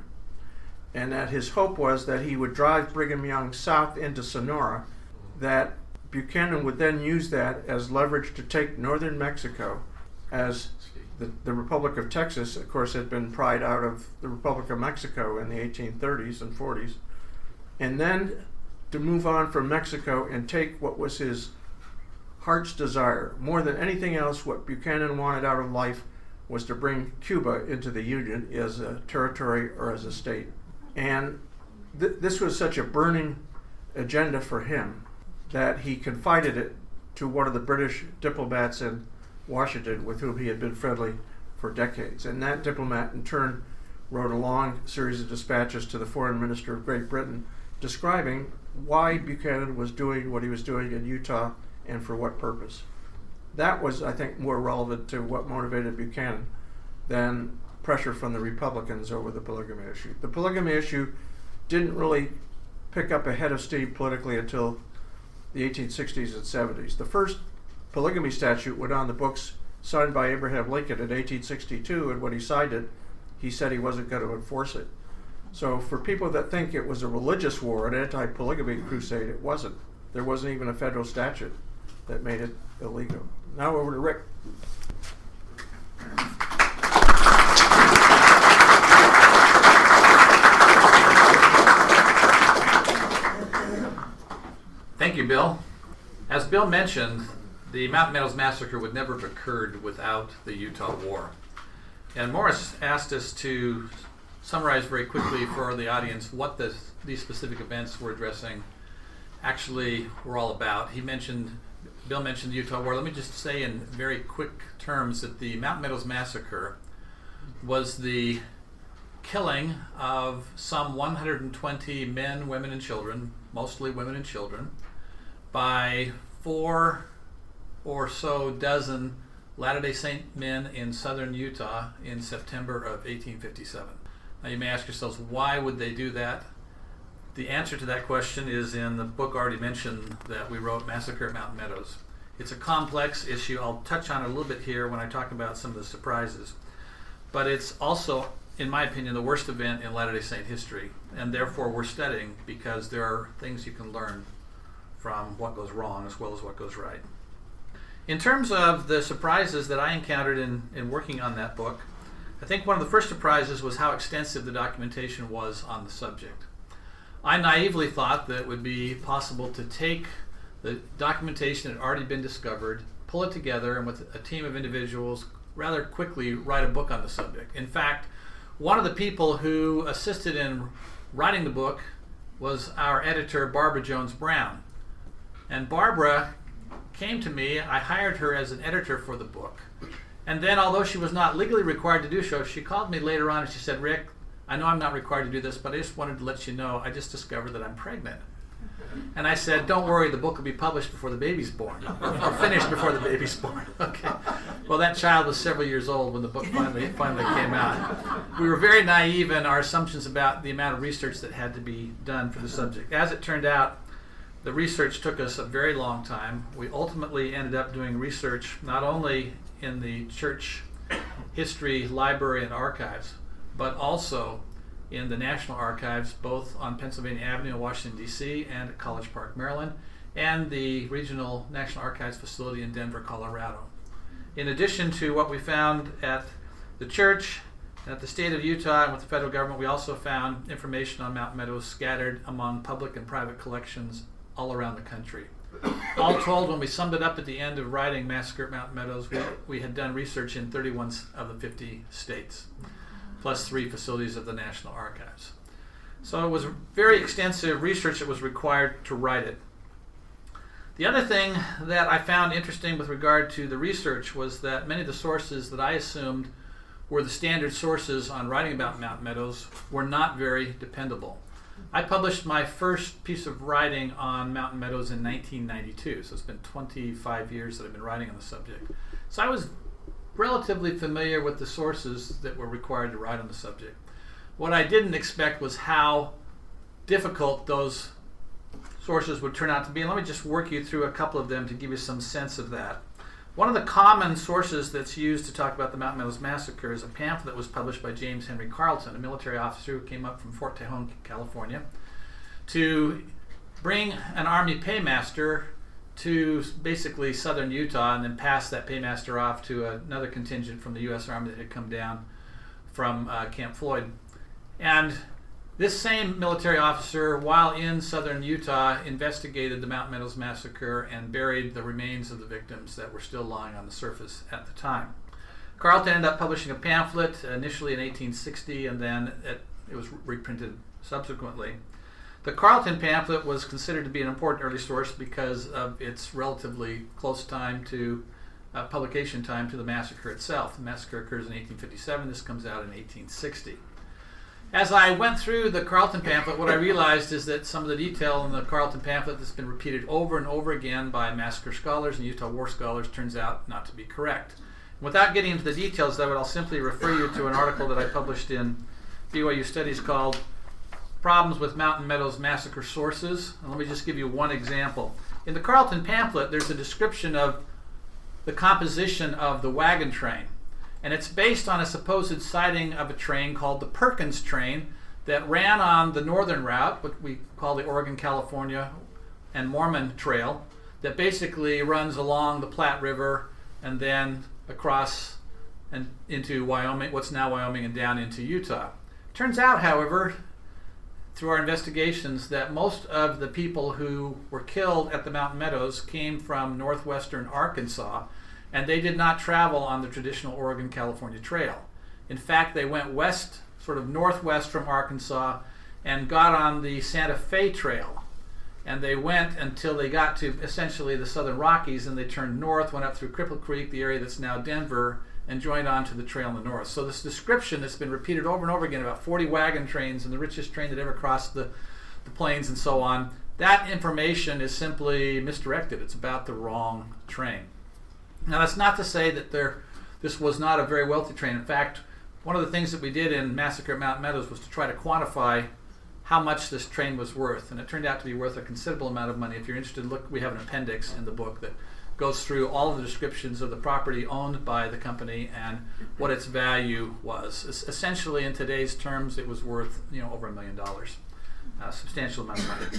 And that his hope was that he would drive Brigham Young south into Sonora, that Buchanan would then use that as leverage to take northern Mexico, as the, the Republic of Texas, of course, had been pried out of the Republic of Mexico in the eighteen thirties and forties, and then to move on from Mexico and take what was his heart's desire. More than anything else, what Buchanan wanted out of life was to bring Cuba into the Union as a territory or as a state. And th- this was such a burning agenda for him that he confided it to one of the British diplomats in Washington with whom he had been friendly for decades. And that diplomat in turn wrote a long series of dispatches to the foreign minister of Great Britain describing why Buchanan was doing what he was doing in Utah and for what purpose. That was, I think, more relevant to what motivated Buchanan than pressure from the Republicans over the polygamy issue. The polygamy issue didn't really pick up a head of steam politically until the eighteen sixties and seventies. The first polygamy statute went on the books signed by Abraham Lincoln in eighteen sixty-two, and when he signed it, he said he wasn't going to enforce it. So for people that think it was a religious war, an anti-polygamy crusade, it wasn't. There wasn't even a federal statute that made it illegal. Now over to Rick. Thank you, Bill. As Bill mentioned, the Mountain Meadows Massacre would never have occurred without the Utah War. And Morris asked us to summarize very quickly for the audience what this, these specific events we're addressing actually were all about. He mentioned, Bill mentioned the Utah War. Let me just say in very quick terms that the Mountain Meadows Massacre was the killing of some one hundred twenty men, women, and children, mostly women and children, by four or so dozen Latter-day Saint men in southern Utah in September of eighteen fifty-seven. Now you may ask yourselves, why would they do that? The answer to that question is in the book already mentioned that we wrote, Massacre at Mountain Meadows. It's a complex issue. I'll touch on it a little bit here when I talk about some of the surprises. But it's also, in my opinion, the worst event in Latter-day Saint history, and therefore we're studying because there are things you can learn from what goes wrong as well as what goes right. In terms of the surprises that I encountered in, in working on that book, I think one of the first surprises was how extensive the documentation was on the subject. I naively thought that it would be possible to take the documentation that had already been discovered, pull it together, and with a team of individuals rather quickly write a book on the subject. In fact, one of the people who assisted in writing the book was our editor, Barbara Jones Brown. And Barbara came to me. I hired her as an editor for the book. And then, although she was not legally required to do so, she called me later on and she said, "Rick, I know I'm not required to do this, but I just wanted to let you know I just discovered that I'm pregnant." And I said, "Don't worry, the book will be published before the baby's born, or finished before the baby's born." Okay. Well, that child was several years old when the book finally finally came out. We were very naive in our assumptions about the amount of research that had to be done for the subject. As it turned out, The research took us a very long time. We ultimately ended up doing research not only in the church history library and archives, but also in the National Archives, both on Pennsylvania Avenue in Washington, D C, and at College Park, Maryland, and the Regional National Archives facility in Denver, Colorado. In addition to what we found at the church, at the state of Utah, and with the federal government, we also found information on Mountain Meadows scattered among public and private collections all around the country. All told, when we summed it up at the end of writing Massacre at Mountain Meadows, we, we had done research in thirty-one of the fifty states, plus three facilities of the National Archives. So it was very extensive research that was required to write it. The other thing that I found interesting with regard to the research was that many of the sources that I assumed were the standard sources on writing about Mountain Meadows were not very dependable. I published my first piece of writing on Mountain Meadows in nineteen ninety-two, so it's been twenty-five years that I've been writing on the subject. So I was relatively familiar with the sources that were required to write on the subject. What I didn't expect was how difficult those sources would turn out to be, and let me just work you through a couple of them to give you some sense of that. One of the common sources that's used to talk about the Mountain Meadows Massacre is a pamphlet that was published by James Henry Carleton, a military officer who came up from Fort Tejon, California, to bring an Army paymaster to basically southern Utah and then pass that paymaster off to another contingent from the U S Army that had come down from uh, Camp Floyd. And this same military officer, while in southern Utah, investigated the Mountain Meadows Massacre and buried the remains of the victims that were still lying on the surface at the time. Carleton ended up publishing a pamphlet initially in eighteen sixty, and then it, it was reprinted subsequently. The Carleton pamphlet was considered to be an important early source because of its relatively close time to uh, publication time to the massacre itself. The massacre occurs in eighteen fifty-seven. This comes out in eighteen sixty. As I went through the Carleton pamphlet, what I realized is that some of the detail in the Carleton pamphlet that's been repeated over and over again by massacre scholars and Utah war scholars turns out not to be correct. Without getting into the details of it, I'll simply refer you to an article that I published in B Y U Studies called Problems with Mountain Meadows Massacre Sources. And let me just give you one example. In the Carleton pamphlet, there's a description of the composition of the wagon train. And it's based on a supposed sighting of a train called the Perkins train that ran on the northern route, what we call the Oregon, California, and Mormon Trail, that basically runs along the Platte River and then across and into Wyoming, what's now Wyoming, and down into Utah. Turns out, however, through our investigations, that most of the people who were killed at the Mountain Meadows came from northwestern Arkansas, and they did not travel on the traditional Oregon-California Trail. In fact, they went west, sort of northwest from Arkansas, and got on the Santa Fe Trail. And they went until they got to essentially the Southern Rockies, and they turned north, went up through Cripple Creek, the area that's now Denver, and joined on to the trail in the north. So this description that's been repeated over and over again about forty wagon trains and the richest train that ever crossed the, the plains and so on, that information is simply misdirected. It's about the wrong train. Now, that's not to say that there, this was not a very wealthy train. In fact, one of the things that we did in Massacre at Mountain Meadows was to try to quantify how much this train was worth, and it turned out to be worth a considerable amount of money. If you're interested, look, we have an appendix in the book that goes through all of the descriptions of the property owned by the company and what its value was. Es- essentially, in today's terms, it was worth, you know, over a million dollars, a substantial amount of money.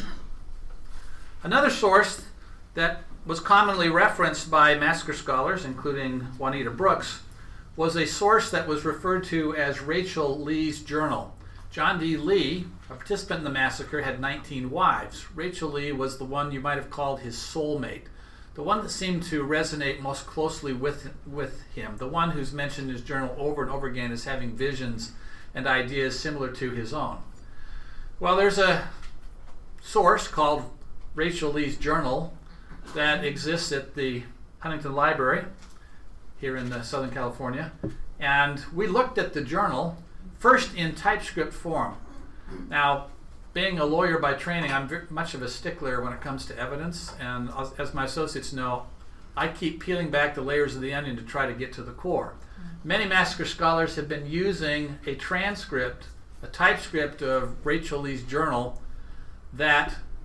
Another source that was commonly referenced by massacre scholars, including Juanita Brooks, was a source that was referred to as Rachel Lee's journal. John D. Lee, a participant in the massacre, had nineteen wives. Rachel Lee was the one you might have called his soulmate, the one that seemed to resonate most closely with, with him, the one who's mentioned in his journal over and over again as having visions and ideas similar to his own. Well, there's a source called Rachel Lee's journal that exists at the Huntington Library here in uh, Southern California, and we looked at the journal first in typescript form. Now, being a lawyer by training, I'm very much of a stickler when it comes to evidence, and as, as my associates know, I keep peeling back the layers of the onion to try to get to the core. Many massacre scholars have been using a transcript, a typescript of Rachel Lee's journal that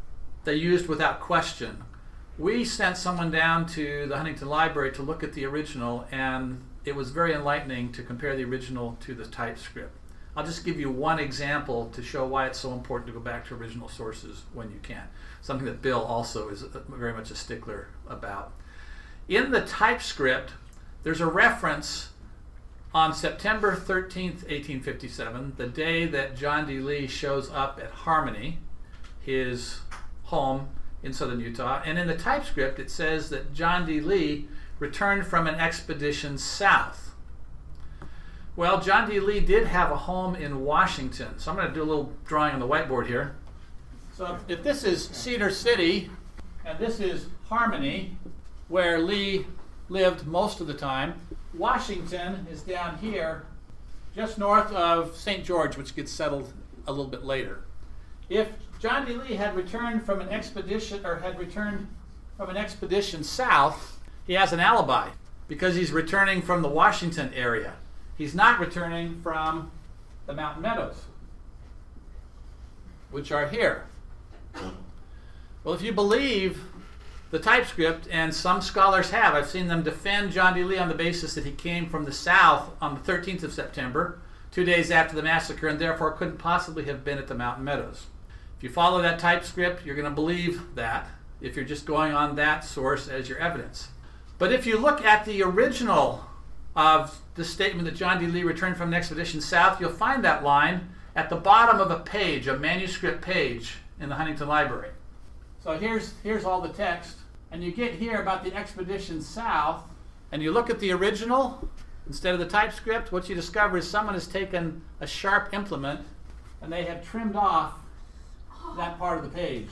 they used without question. We sent someone down to the Huntington Library to look at the original, and it was very enlightening to compare the original to the typescript. I'll just give you one example to show why it's so important to go back to original sources when you can. Something that Bill also is very much a stickler about. In the typescript, there's a reference on September thirteenth, eighteen fifty-seven, the day that John D. Lee shows up at Harmony, his home in southern Utah. And in the typescript, it says that John D. Lee returned from an expedition south. Well, John D. Lee did have a home in Washington. So I'm going to do a little drawing on the whiteboard here. So if this is Cedar City, and this is Harmony, where Lee lived most of the time, Washington is down here, just north of Saint George, which gets settled a little bit later. If John D. Lee had returned from an expedition, or had returned from an expedition south, he has an alibi because he's returning from the Washington area. He's not returning from the Mountain Meadows, which are here. Well, if you believe the typescript, and some scholars have, I've seen them defend John D. Lee on the basis that he came from the south on the thirteenth of September, two days after the massacre, and therefore couldn't possibly have been at the Mountain Meadows. If you follow that typescript, you're going to believe that if you're just going on that source as your evidence. But if you look at the original of the statement that John D. Lee returned from an expedition south, you'll find that line at the bottom of a page, a manuscript page in the Huntington Library. So here's, here's all the text, and you get here about the expedition south, and you look at the original instead of the typescript. What you discover is someone has taken a sharp implement and they have trimmed off that part of the page.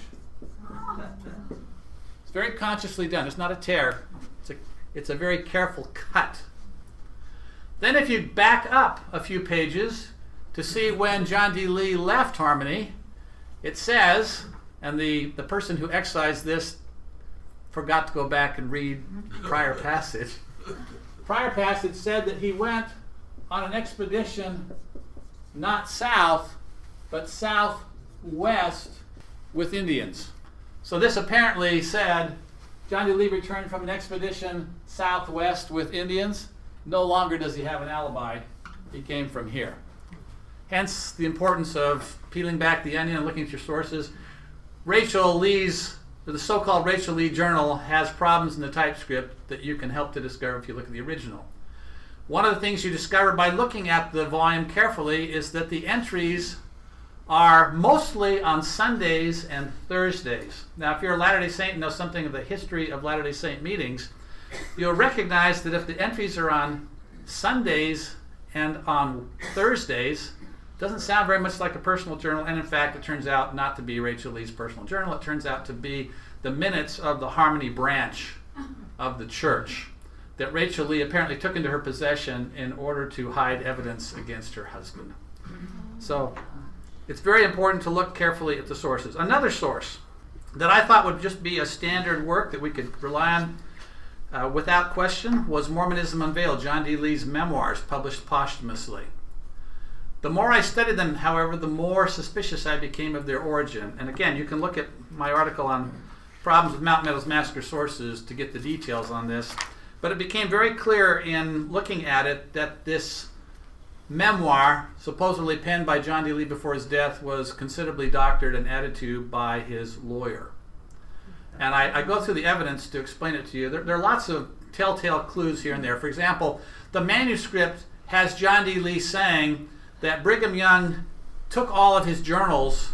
It's very consciously done. It's not a tear. It's a, it's a very careful cut. Then if you back up a few pages to see when John D. Lee left Harmony, it says, and the, the person who excised this forgot to go back and read prior passage. Prior passage said that he went on an expedition not south, but southwest with Indians. So this apparently said John D. Lee returned from an expedition southwest with Indians. No longer does he have an alibi. He came from here. Hence the importance of peeling back the onion and looking at your sources. Rachel Lee's, the so-called Rachel Lee Journal, has problems in the typescript that you can help to discover if you look at the original. One of the things you discover by looking at the volume carefully is that the entries are mostly on Sundays and Thursdays. Now, if you're a Latter-day Saint and know something of the history of Latter-day Saint meetings, you'll recognize that if the entries are on Sundays and on Thursdays, it doesn't sound very much like a personal journal, and in fact, it turns out not to be Rachel Lee's personal journal. It turns out to be the minutes of the Harmony branch of the church that Rachel Lee apparently took into her possession in order to hide evidence against her husband. So it's very important to look carefully at the sources. Another source that I thought would just be a standard work that we could rely on uh, without question was Mormonism Unveiled, John D. Lee's memoirs published posthumously. The more I studied them, however, the more suspicious I became of their origin. And again, you can look at my article on Problems with Mountain Meadows Massacre Sources to get the details on this. But it became very clear in looking at it that this memoir, supposedly penned by John D. Lee before his death, was considerably doctored and added to by his lawyer. And I, I go through the evidence to explain it to you. There, there are lots of telltale clues here and there. For example, the manuscript has John D. Lee saying that Brigham Young took all of his journals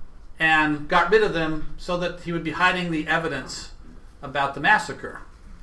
and got rid of them so that he would be hiding the evidence about the massacre.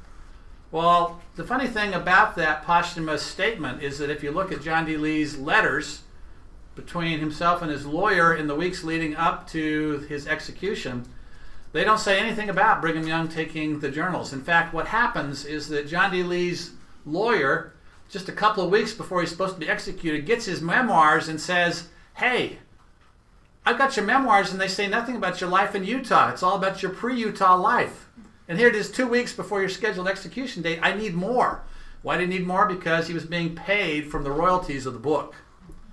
Well, the funny thing about that posthumous statement is that if you look at John D. Lee's letters between himself and his lawyer in the weeks leading up to his execution, they don't say anything about Brigham Young taking the journals. In fact, what happens is that John D. Lee's lawyer, just a couple of weeks before he's supposed to be executed, gets his memoirs and says, "Hey, I've got your memoirs and they say nothing about your life in Utah. It's all about your pre-Utah life. And here it is two weeks before your scheduled execution date. I need more." Why did he need more? Because he was being paid from the royalties of the book.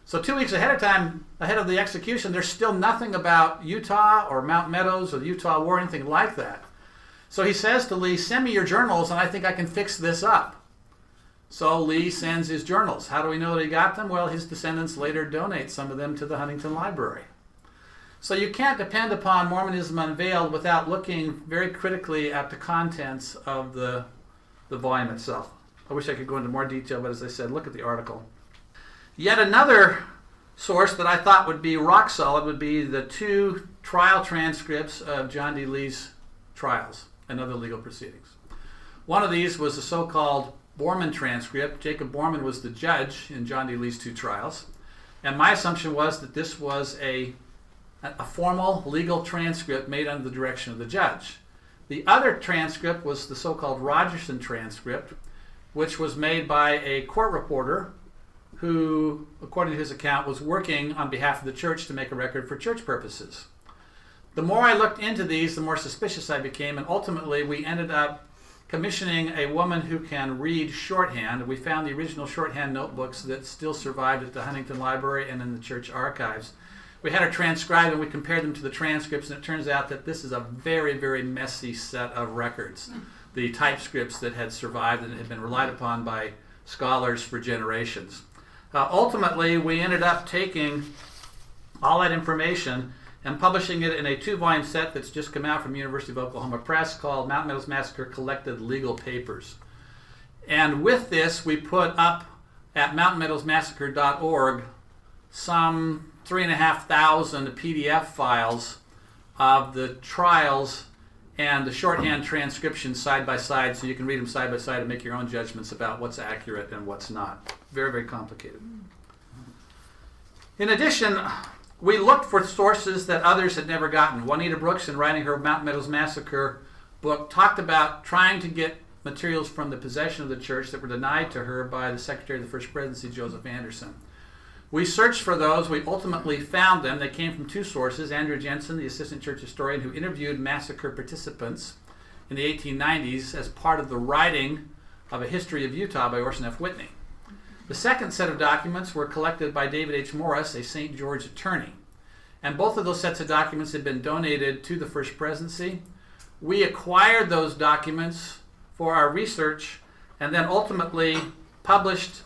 So two weeks ahead of time, ahead of the execution, there's still nothing about Utah or Mount Meadows or the Utah War, anything like that. So he says to Lee, send me your journals and I think I can fix this up. So Lee sends his journals. How do we know that he got them? Well, his descendants later donate some of them to the Huntington Library. So you can't depend upon Mormonism Unveiled without looking very critically at the contents of the, the volume itself. I wish I could go into more detail, but as I said, look at the article. Yet another source that I thought would be rock solid would be the two trial transcripts of John D. Lee's trials and other legal proceedings. One of these was the so-called Borman transcript. Jacob Borman was the judge in John D. Lee's two trials. And my assumption was that this was a, a formal legal transcript made under the direction of the judge. The other transcript was the so-called Rogerson transcript, which was made by a court reporter who, according to his account, was working on behalf of the church to make a record for church purposes. The more I looked into these, the more suspicious I became, and ultimately we ended up commissioning a woman who can read shorthand. We found the original shorthand notebooks that still survived at the Huntington Library and in the church archives. We had her transcribed and we compared them to the transcripts, and it turns out that this is a very, very messy set of records. The typescripts that had survived and had been relied upon by scholars for generations. Uh, ultimately, we ended up taking all that information and publishing it in a two-volume set that's just come out from University of Oklahoma Press called Mount Meadows Massacre Collected Legal Papers. And with this, we put up at mountain meadows massacre dot org some three and a half thousand P D F files of the trials and the shorthand transcriptions side by side, so you can read them side by side and make your own judgments about what's accurate and what's not. Very, very complicated. In addition, we looked for sources that others had never gotten. Juanita Brooks, in writing her Mount Meadows Massacre book, talked about trying to get materials from the possession of the church that were denied to her by the Secretary of the First Presidency, Joseph Anderson. We searched for those. We ultimately found them. They came from two sources. Andrew Jensen, the assistant church historian who interviewed massacre participants in the eighteen nineties as part of the writing of A History of Utah by Orson F. Whitney. The second set of documents were collected by David H. Morris, a Saint George attorney. And both of those sets of documents had been donated to the First Presidency. We acquired those documents for our research and then ultimately published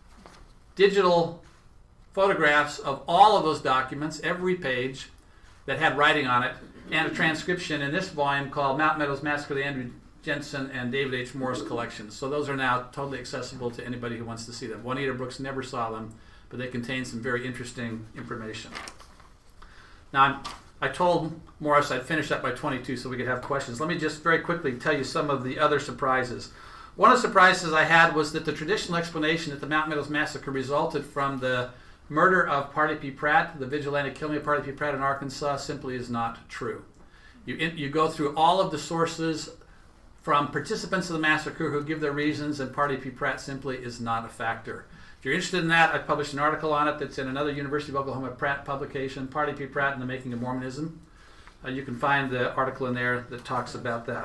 digital photographs of all of those documents, every page that had writing on it, and a transcription in this volume called Mount Meadows Massacre, the Andrew Jensen and David H. Morris collections. So those are now totally accessible to anybody who wants to see them. Juanita Brooks never saw them, but they contain some very interesting information. Now, I'm, I told Morris I'd finish up by twenty-two so we could have questions. Let me just very quickly tell you some of the other surprises. One of the surprises I had was that the traditional explanation that the Mount Meadows Massacre resulted from the murder of Parley P. Pratt, the vigilante killing of Parley P. Pratt in Arkansas, simply is not true. You, you go through all of the sources from participants of the massacre who give their reasons, and Parley P. Pratt simply is not a factor. If you're interested in that, I published an article on it that's in another University of Oklahoma Pratt publication, Parley P. Pratt and the Making of Mormonism. Uh, you can find the article in there that talks about that.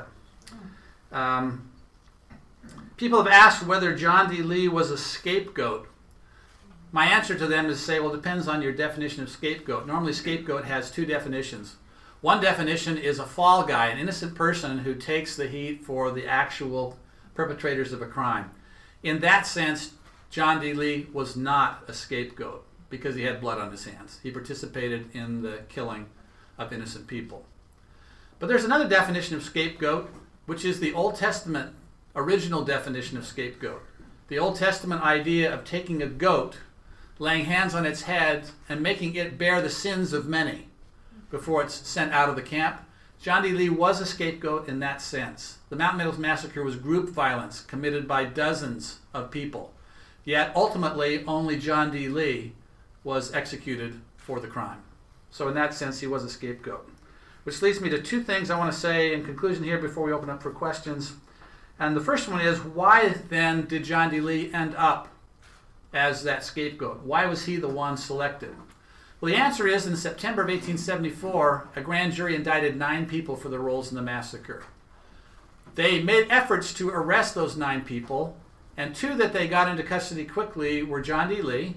Um, people have asked whether John D. Lee was a scapegoat. My answer to them is to say, well, it depends on your definition of scapegoat. Normally, scapegoat has two definitions. One definition is a fall guy, an innocent person who takes the heat for the actual perpetrators of a crime. In that sense, John D. Lee was not a scapegoat because he had blood on his hands. He participated in the killing of innocent people. But there's another definition of scapegoat, which is the Old Testament original definition of scapegoat. The Old Testament idea of taking a goat, laying hands on its head, and making it bear the sins of many before it's sent out of the camp. John D. Lee was a scapegoat in that sense. The Mount Meadows Massacre was group violence committed by dozens of people. Yet ultimately, only John D. Lee was executed for the crime. So in that sense, he was a scapegoat. Which leads me to two things I want to say in conclusion here before we open up for questions. And the first one is, why then did John D. Lee end up as that scapegoat? Why was he the one selected? Well, the answer is, in September of eighteen seventy-four, a grand jury indicted nine people for their roles in the massacre. They made efforts to arrest those nine people, and two that they got into custody quickly were John D. Lee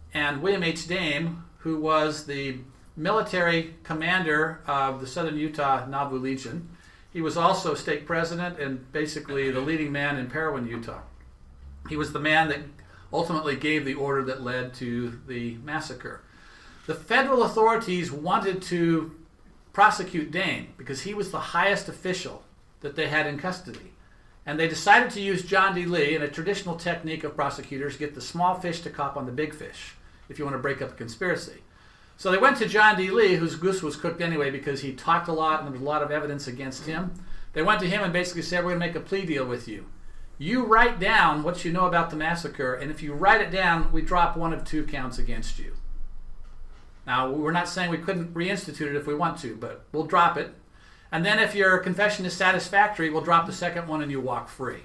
and William H. Dame, who was the military commander of the Southern Utah Nauvoo Legion. He was also state president and basically the leading man in Parowan, Utah. He was the man that ultimately gave the order that led to the massacre. The federal authorities wanted to prosecute Dame because he was the highest official that they had in custody. And they decided to use John D. Lee in a traditional technique of prosecutors, get the small fish to cop on the big fish, if you want to break up a conspiracy. So they went to John D. Lee, whose goose was cooked anyway because he talked a lot and there was a lot of evidence against him. They went to him and basically said, we're going to make a plea deal with you. You write down what you know about the massacre, and if you write it down, we drop one of two counts against you. Now, we're not saying we couldn't reinstitute it if we want to, but we'll drop it. And then if your confession is satisfactory, we'll drop the second one and you walk free.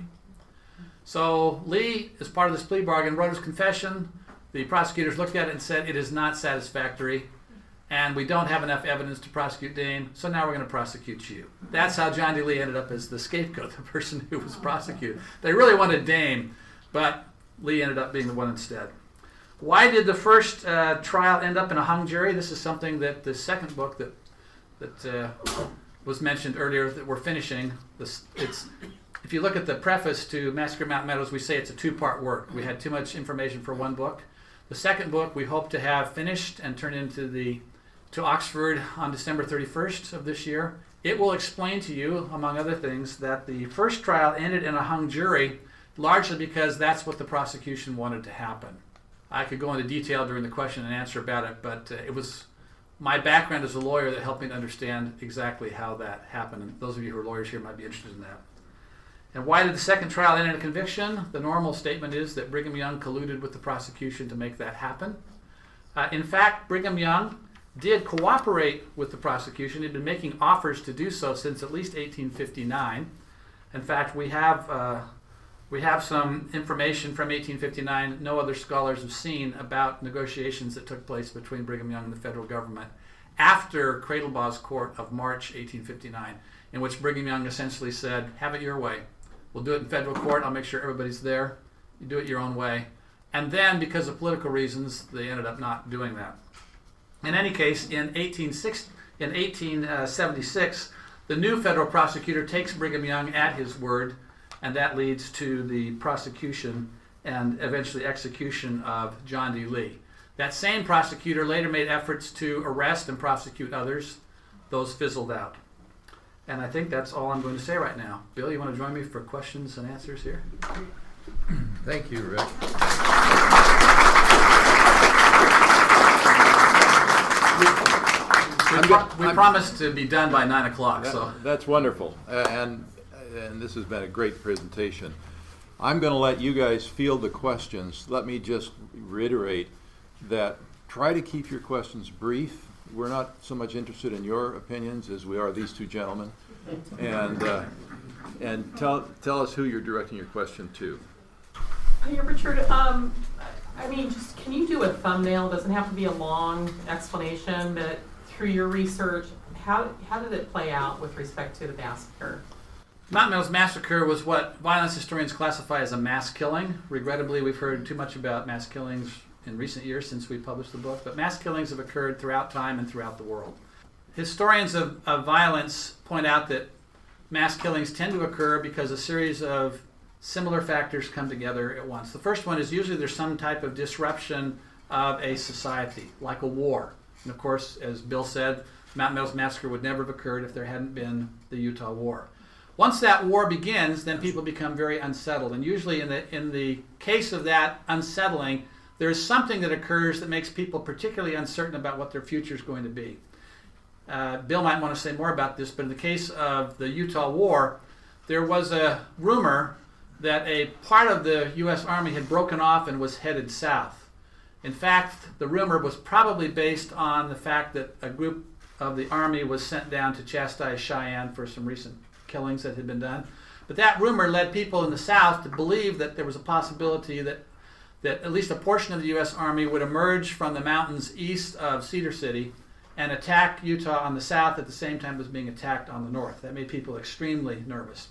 So Lee, as part of this plea bargain, wrote his confession. The prosecutors looked at it and said, it is not satisfactory, and we don't have enough evidence to prosecute Dame, so now we're going to prosecute you. That's how John D. Lee ended up as the scapegoat, the person who was prosecuted. They really wanted Dame, but Lee ended up being the one instead. Why did the first uh, trial end up in a hung jury? This is something that the second book that that uh, was mentioned earlier that we're finishing. This, it's, if you look at the preface to Massacre at Mountain Meadows, we say it's a two-part work. We had too much information for one book. The second book we hope to have finished and turned into the to Oxford on December thirty-first of this year. It will explain to you, among other things, that the first trial ended in a hung jury largely because that's what the prosecution wanted to happen. I could go into detail during the question and answer about it, but uh, it was my background as a lawyer that helped me to understand exactly how that happened. And those of you who are lawyers here might be interested in that. And why did the second trial end in a conviction? The normal statement is that Brigham Young colluded with the prosecution to make that happen. Uh, in fact, Brigham Young did cooperate with the prosecution. He'd been making offers to do so since at least eighteen fifty-nine. In fact, we have uh, we have some information from eighteen fifty-nine no other scholars have seen about negotiations that took place between Brigham Young and the federal government after Cradlebaugh's Court of March eighteen fifty-nine, in which Brigham Young essentially said, have it your way. We'll do it in federal court. I'll make sure everybody's there. You do it your own way. And then, because of political reasons, they ended up not doing that. In any case, in eighteen seventy-six, the new federal prosecutor takes Brigham Young at his word, and that leads to the prosecution and eventually execution of John D. Lee. That same prosecutor later made efforts to arrest and prosecute others. Those fizzled out. And I think that's all I'm going to say right now. Bill, you want to join me for questions and answers here? Thank you, Rick. We, pro- we promised to be done by nine o'clock. That, so that's wonderful, uh, and and this has been a great presentation. I'm going to let you guys field the questions. Let me just reiterate that try to keep your questions brief. We're not so much interested in your opinions as we are these two gentlemen, and uh, and tell tell us who you're directing your question to. Hey, Richard. Um, I mean, just can you do a thumbnail? It doesn't have to be a long explanation, but through your research, how how did it play out with respect to the massacre? Mountain Meadows Massacre was what violence historians classify as a mass killing. Regrettably, we've heard too much about mass killings in recent years since we published the book, but mass killings have occurred throughout time and throughout the world. Historians of, of violence point out that mass killings tend to occur because a series of similar factors come together at once. The first one is usually there's some type of disruption of a society, like a war. And of course, as Bill said, Mountain Meadows Massacre would never have occurred if there hadn't been the Utah War. Once that war begins, then people become very unsettled. And usually in the in the case of that unsettling, there's something that occurs that makes people particularly uncertain about what their future is going to be. Uh, Bill might want to say more about this, but in the case of the Utah War, there was a rumor that a part of the U S Army had broken off and was headed south. In fact, the rumor was probably based on the fact that a group of the Army was sent down to chastise Cheyenne for some recent killings that had been done. But that rumor led people in the South to believe that there was a possibility that, that at least a portion of the U S Army would emerge from the mountains east of Cedar City and attack Utah on the south at the same time as being attacked on the north. That made people extremely nervous.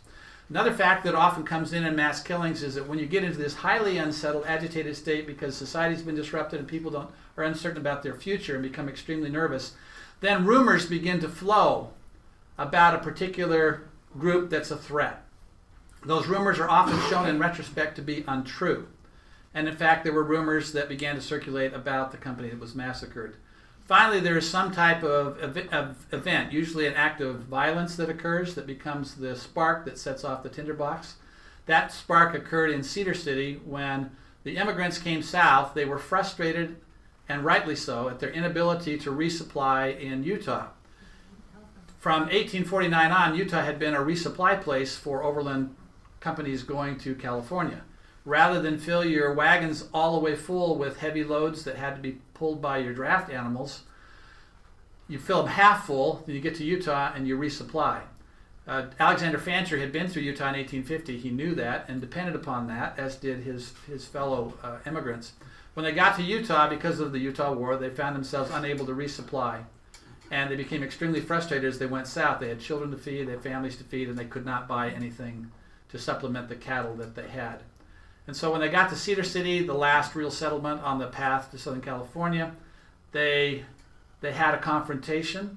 Another fact that often comes in in mass killings is that when you get into this highly unsettled, agitated state because society's been disrupted and people don't are uncertain about their future and become extremely nervous, then rumors begin to flow about a particular group that's a threat. Those rumors are often shown in retrospect to be untrue. And in fact, there were rumors that began to circulate about the company that was massacred. Finally, there is some type of, ev- of event, usually an act of violence that occurs that becomes the spark that sets off the tinderbox. That spark occurred in Cedar City when the immigrants came south. They were frustrated, and rightly so, at their inability to resupply in Utah. From eighteen forty-nine on, Utah had been a resupply place for overland companies going to California. Rather than fill your wagons all the way full with heavy loads that had to be pulled by your draft animals, you fill them half full, then you get to Utah and you resupply. Uh, Alexander Fancher had been through Utah in eighteen fifty. He knew that and depended upon that, as did his, his fellow uh, immigrants. When they got to Utah, because of the Utah War, they found themselves unable to resupply. And they became extremely frustrated as they went south. They had children to feed, they had families to feed, and they could not buy anything to supplement the cattle that they had. And so when they got to Cedar City, the last real settlement on the path to Southern California, they they had a confrontation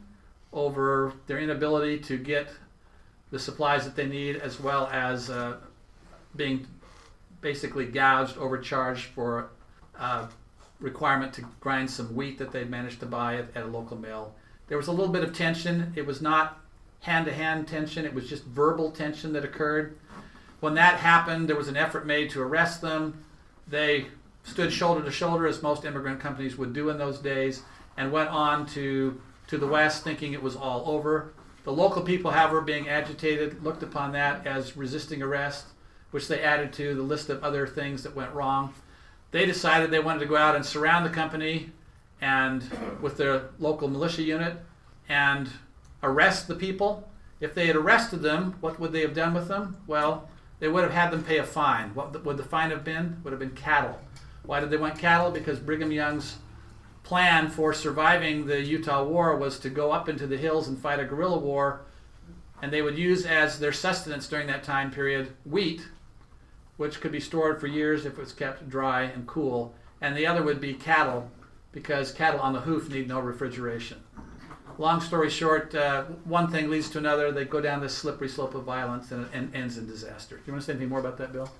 over their inability to get the supplies that they need, as well as uh, being basically gouged, overcharged for uh, requirement to grind some wheat that they'd managed to buy at, at a local mill. There was a little bit of tension. It was not hand-to-hand tension. It was just verbal tension that occurred. When that happened, there was an effort made to arrest them. They stood shoulder to shoulder, as most immigrant companies would do in those days, and went on to, to the west thinking it was all over. The local people, however, being agitated, looked upon that as resisting arrest, which they added to the list of other things that went wrong. They decided they wanted to go out and surround the company and with their local militia unit and arrest the people. If they had arrested them, what would they have done with them? Well, they would have had them pay a fine. What would the fine have been? Would have been cattle. Why did they want cattle? Because Brigham Young's plan for surviving the Utah War was to go up into the hills and fight a guerrilla war, and they would use as their sustenance during that time period wheat, which could be stored for years if it was kept dry and cool, and the other would be cattle, because cattle on the hoof need no refrigeration. Long story short, uh, one thing leads to another. They go down this slippery slope of violence, and it and ends in disaster. Do you want to say anything more about that, Bill?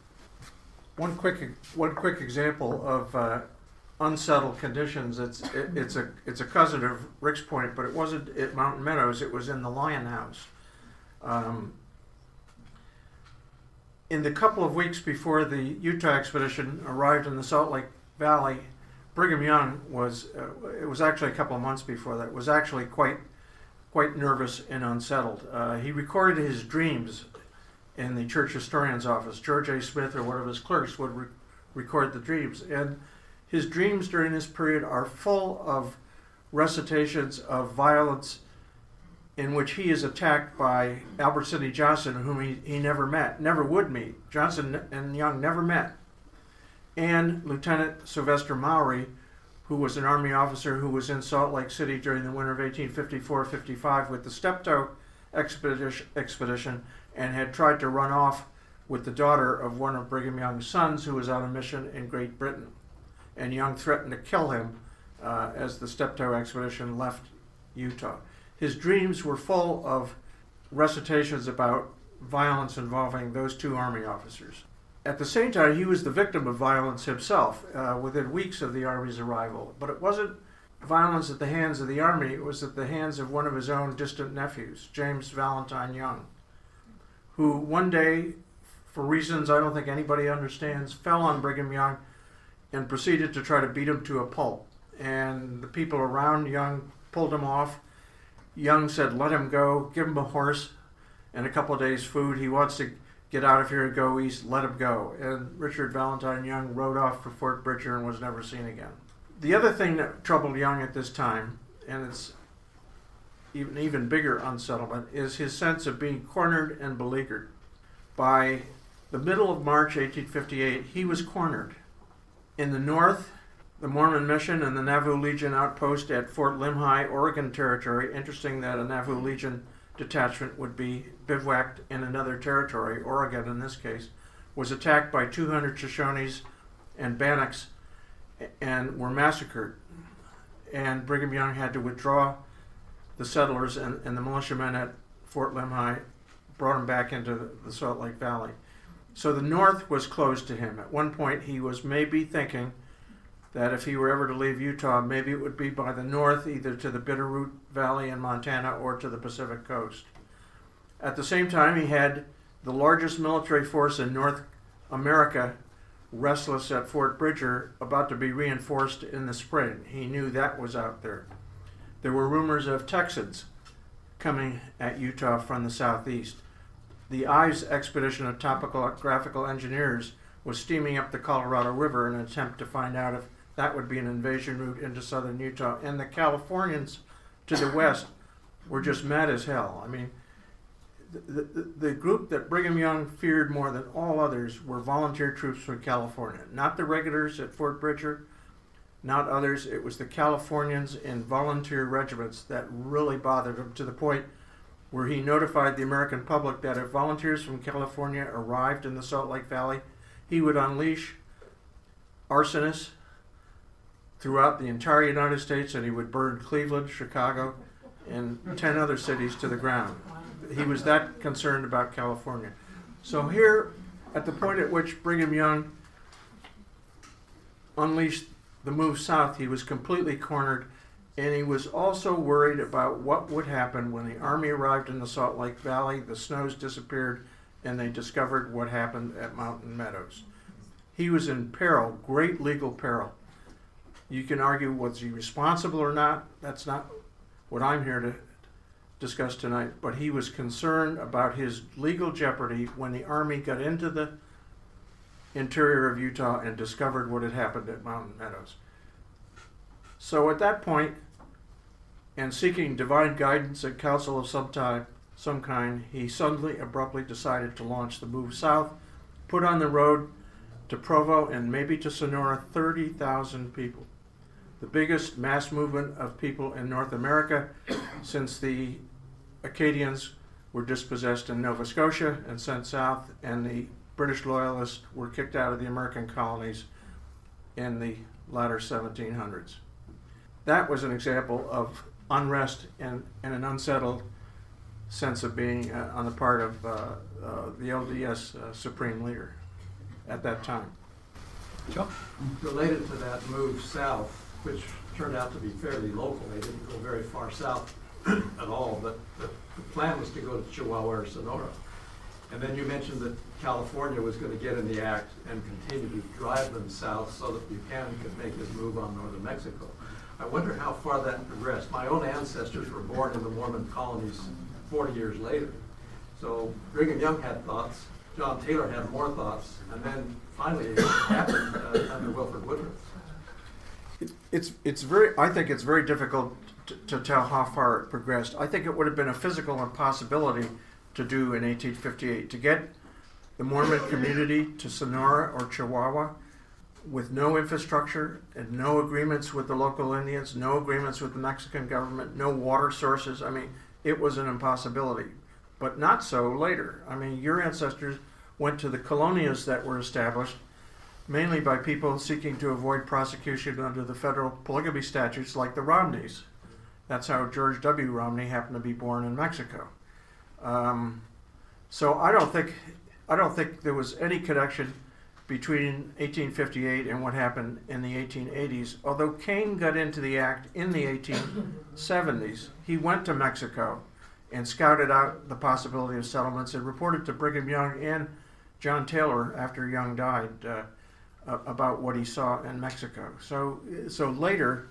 One quick one quick example of uh, unsettled conditions. It's it, it's a it's a cousin of Rick's Point, but it wasn't at Mountain Meadows. It was in the Lion House. Um, in the couple of weeks before the Utah expedition arrived in the Salt Lake Valley, Brigham Young was, uh, it was actually a couple of months before that, was actually quite quite nervous and unsettled. Uh, he recorded his dreams in the church historian's office. George A. Smith or one of his clerks would re- record the dreams. And his dreams during this period are full of recitations of violence in which he is attacked by Albert Sidney Johnston, whom he, he never met, never would meet. Johnston and Young never met. And Lieutenant Sylvester Mowry, who was an Army officer who was in Salt Lake City during the winter of eighteen fifty-four fifty-five with the Steptoe expedition, expedition and had tried to run off with the daughter of one of Brigham Young's sons who was on a mission in Great Britain. And Young threatened to kill him uh, as the Steptoe expedition left Utah. His dreams were full of recitations about violence involving those two Army officers. At the same time, he was the victim of violence himself uh, within weeks of the Army's arrival. But it wasn't violence at the hands of the Army, it was at the hands of one of his own distant nephews, James Valentine Young, who one day, for reasons I don't think anybody understands, fell on Brigham Young and proceeded to try to beat him to a pulp. And the people around Young pulled him off. Young said, let him go, give him a horse and a couple of days' food. He wants to get out of here and go east, let him go. And Richard Valentine Young rode off for Fort Bridger and was never seen again. The other thing that troubled Young at this time, and it's even even bigger unsettlement, is his sense of being cornered and beleaguered. By the middle of March eighteen fifty-eight, he was cornered. In the north, the Mormon Mission and the Nauvoo Legion outpost at Fort Limhi, Oregon Territory. Interesting that a Nauvoo Legion detachment would be bivouacked in another territory, Oregon in this case, was attacked by two hundred Shoshones and Bannocks and were massacred. And Brigham Young had to withdraw the settlers, and, and the militiamen at Fort Limhi brought him back into the Salt Lake Valley. So the North was closed to him. At one point, he was maybe thinking that if he were ever to leave Utah, maybe it would be by the north, either to the Bitterroot Valley in Montana or to the Pacific coast. At the same time, he had the largest military force in North America restless at Fort Bridger, about to be reinforced in the spring. He knew that was out there. There were rumors of Texans coming at Utah from the southeast. The Ives expedition of topographical engineers was steaming up the Colorado River in an attempt to find out if that would be an invasion route into southern Utah. And the Californians to the west were just mad as hell. I mean, the, the, the group that Brigham Young feared more than all others were volunteer troops from California. Not the regulars at Fort Bridger, not others. It was the Californians in volunteer regiments that really bothered him, to the point where he notified the American public that if volunteers from California arrived in the Salt Lake Valley, he would unleash arsonists throughout the entire United States, and he would burn Cleveland, Chicago, and ten other cities to the ground. He was that concerned about California. So here, at the point at which Brigham Young unleashed the move south, he was completely cornered, and he was also worried about what would happen when the Army arrived in the Salt Lake Valley, the snows disappeared, and they discovered what happened at Mountain Meadows. He was in peril, great legal peril. You can argue, was he responsible or not? That's not what I'm here to discuss tonight, but he was concerned about his legal jeopardy when the Army got into the interior of Utah and discovered what had happened at Mountain Meadows. So at that point, and seeking divine guidance and counsel of some time, some kind, he suddenly, abruptly decided to launch the move south, put on the road to Provo and maybe to Sonora thirty thousand people. The biggest mass movement of people in North America since the Acadians were dispossessed in Nova Scotia and sent south, and the British loyalists were kicked out of the American colonies in the latter seventeen hundreds. That was an example of unrest and, and an unsettled sense of being uh, on the part of uh, uh, the L D S uh, supreme leader at that time. Joe? Related to that move south, which turned out to be fairly local, they didn't go very far south at all, but the, the plan was to go to Chihuahua or Sonora. And then you mentioned that California was going to get in the act and continue to drive them south so that Buchanan could make his move on northern Mexico. I wonder how far that progressed. My own ancestors were born in the Mormon colonies forty years later. So Brigham Young had thoughts, John Taylor had more thoughts, and then finally it happened uh, under Wilford Woodruff. It, it's it's very. I think it's very difficult to, to tell how far it progressed. I think it would have been a physical impossibility to do in eighteen fifty-eight, to get the Mormon community to Sonora or Chihuahua with no infrastructure and no agreements with the local Indians, no agreements with the Mexican government, no water sources. I mean, it was an impossibility. But not so later. I mean, your ancestors went to the colonias that were established mainly by people seeking to avoid prosecution under the federal polygamy statutes like the Romneys. That's how George W. Romney happened to be born in Mexico. Um, so I don't think I don't think there was any connection between eighteen fifty-eight and what happened in the eighteen eighties. Although Kane got into the act in the eighteen seventies, he went to Mexico and scouted out the possibility of settlements and reported to Brigham Young and John Taylor after Young died uh, about what he saw in Mexico. So, so later,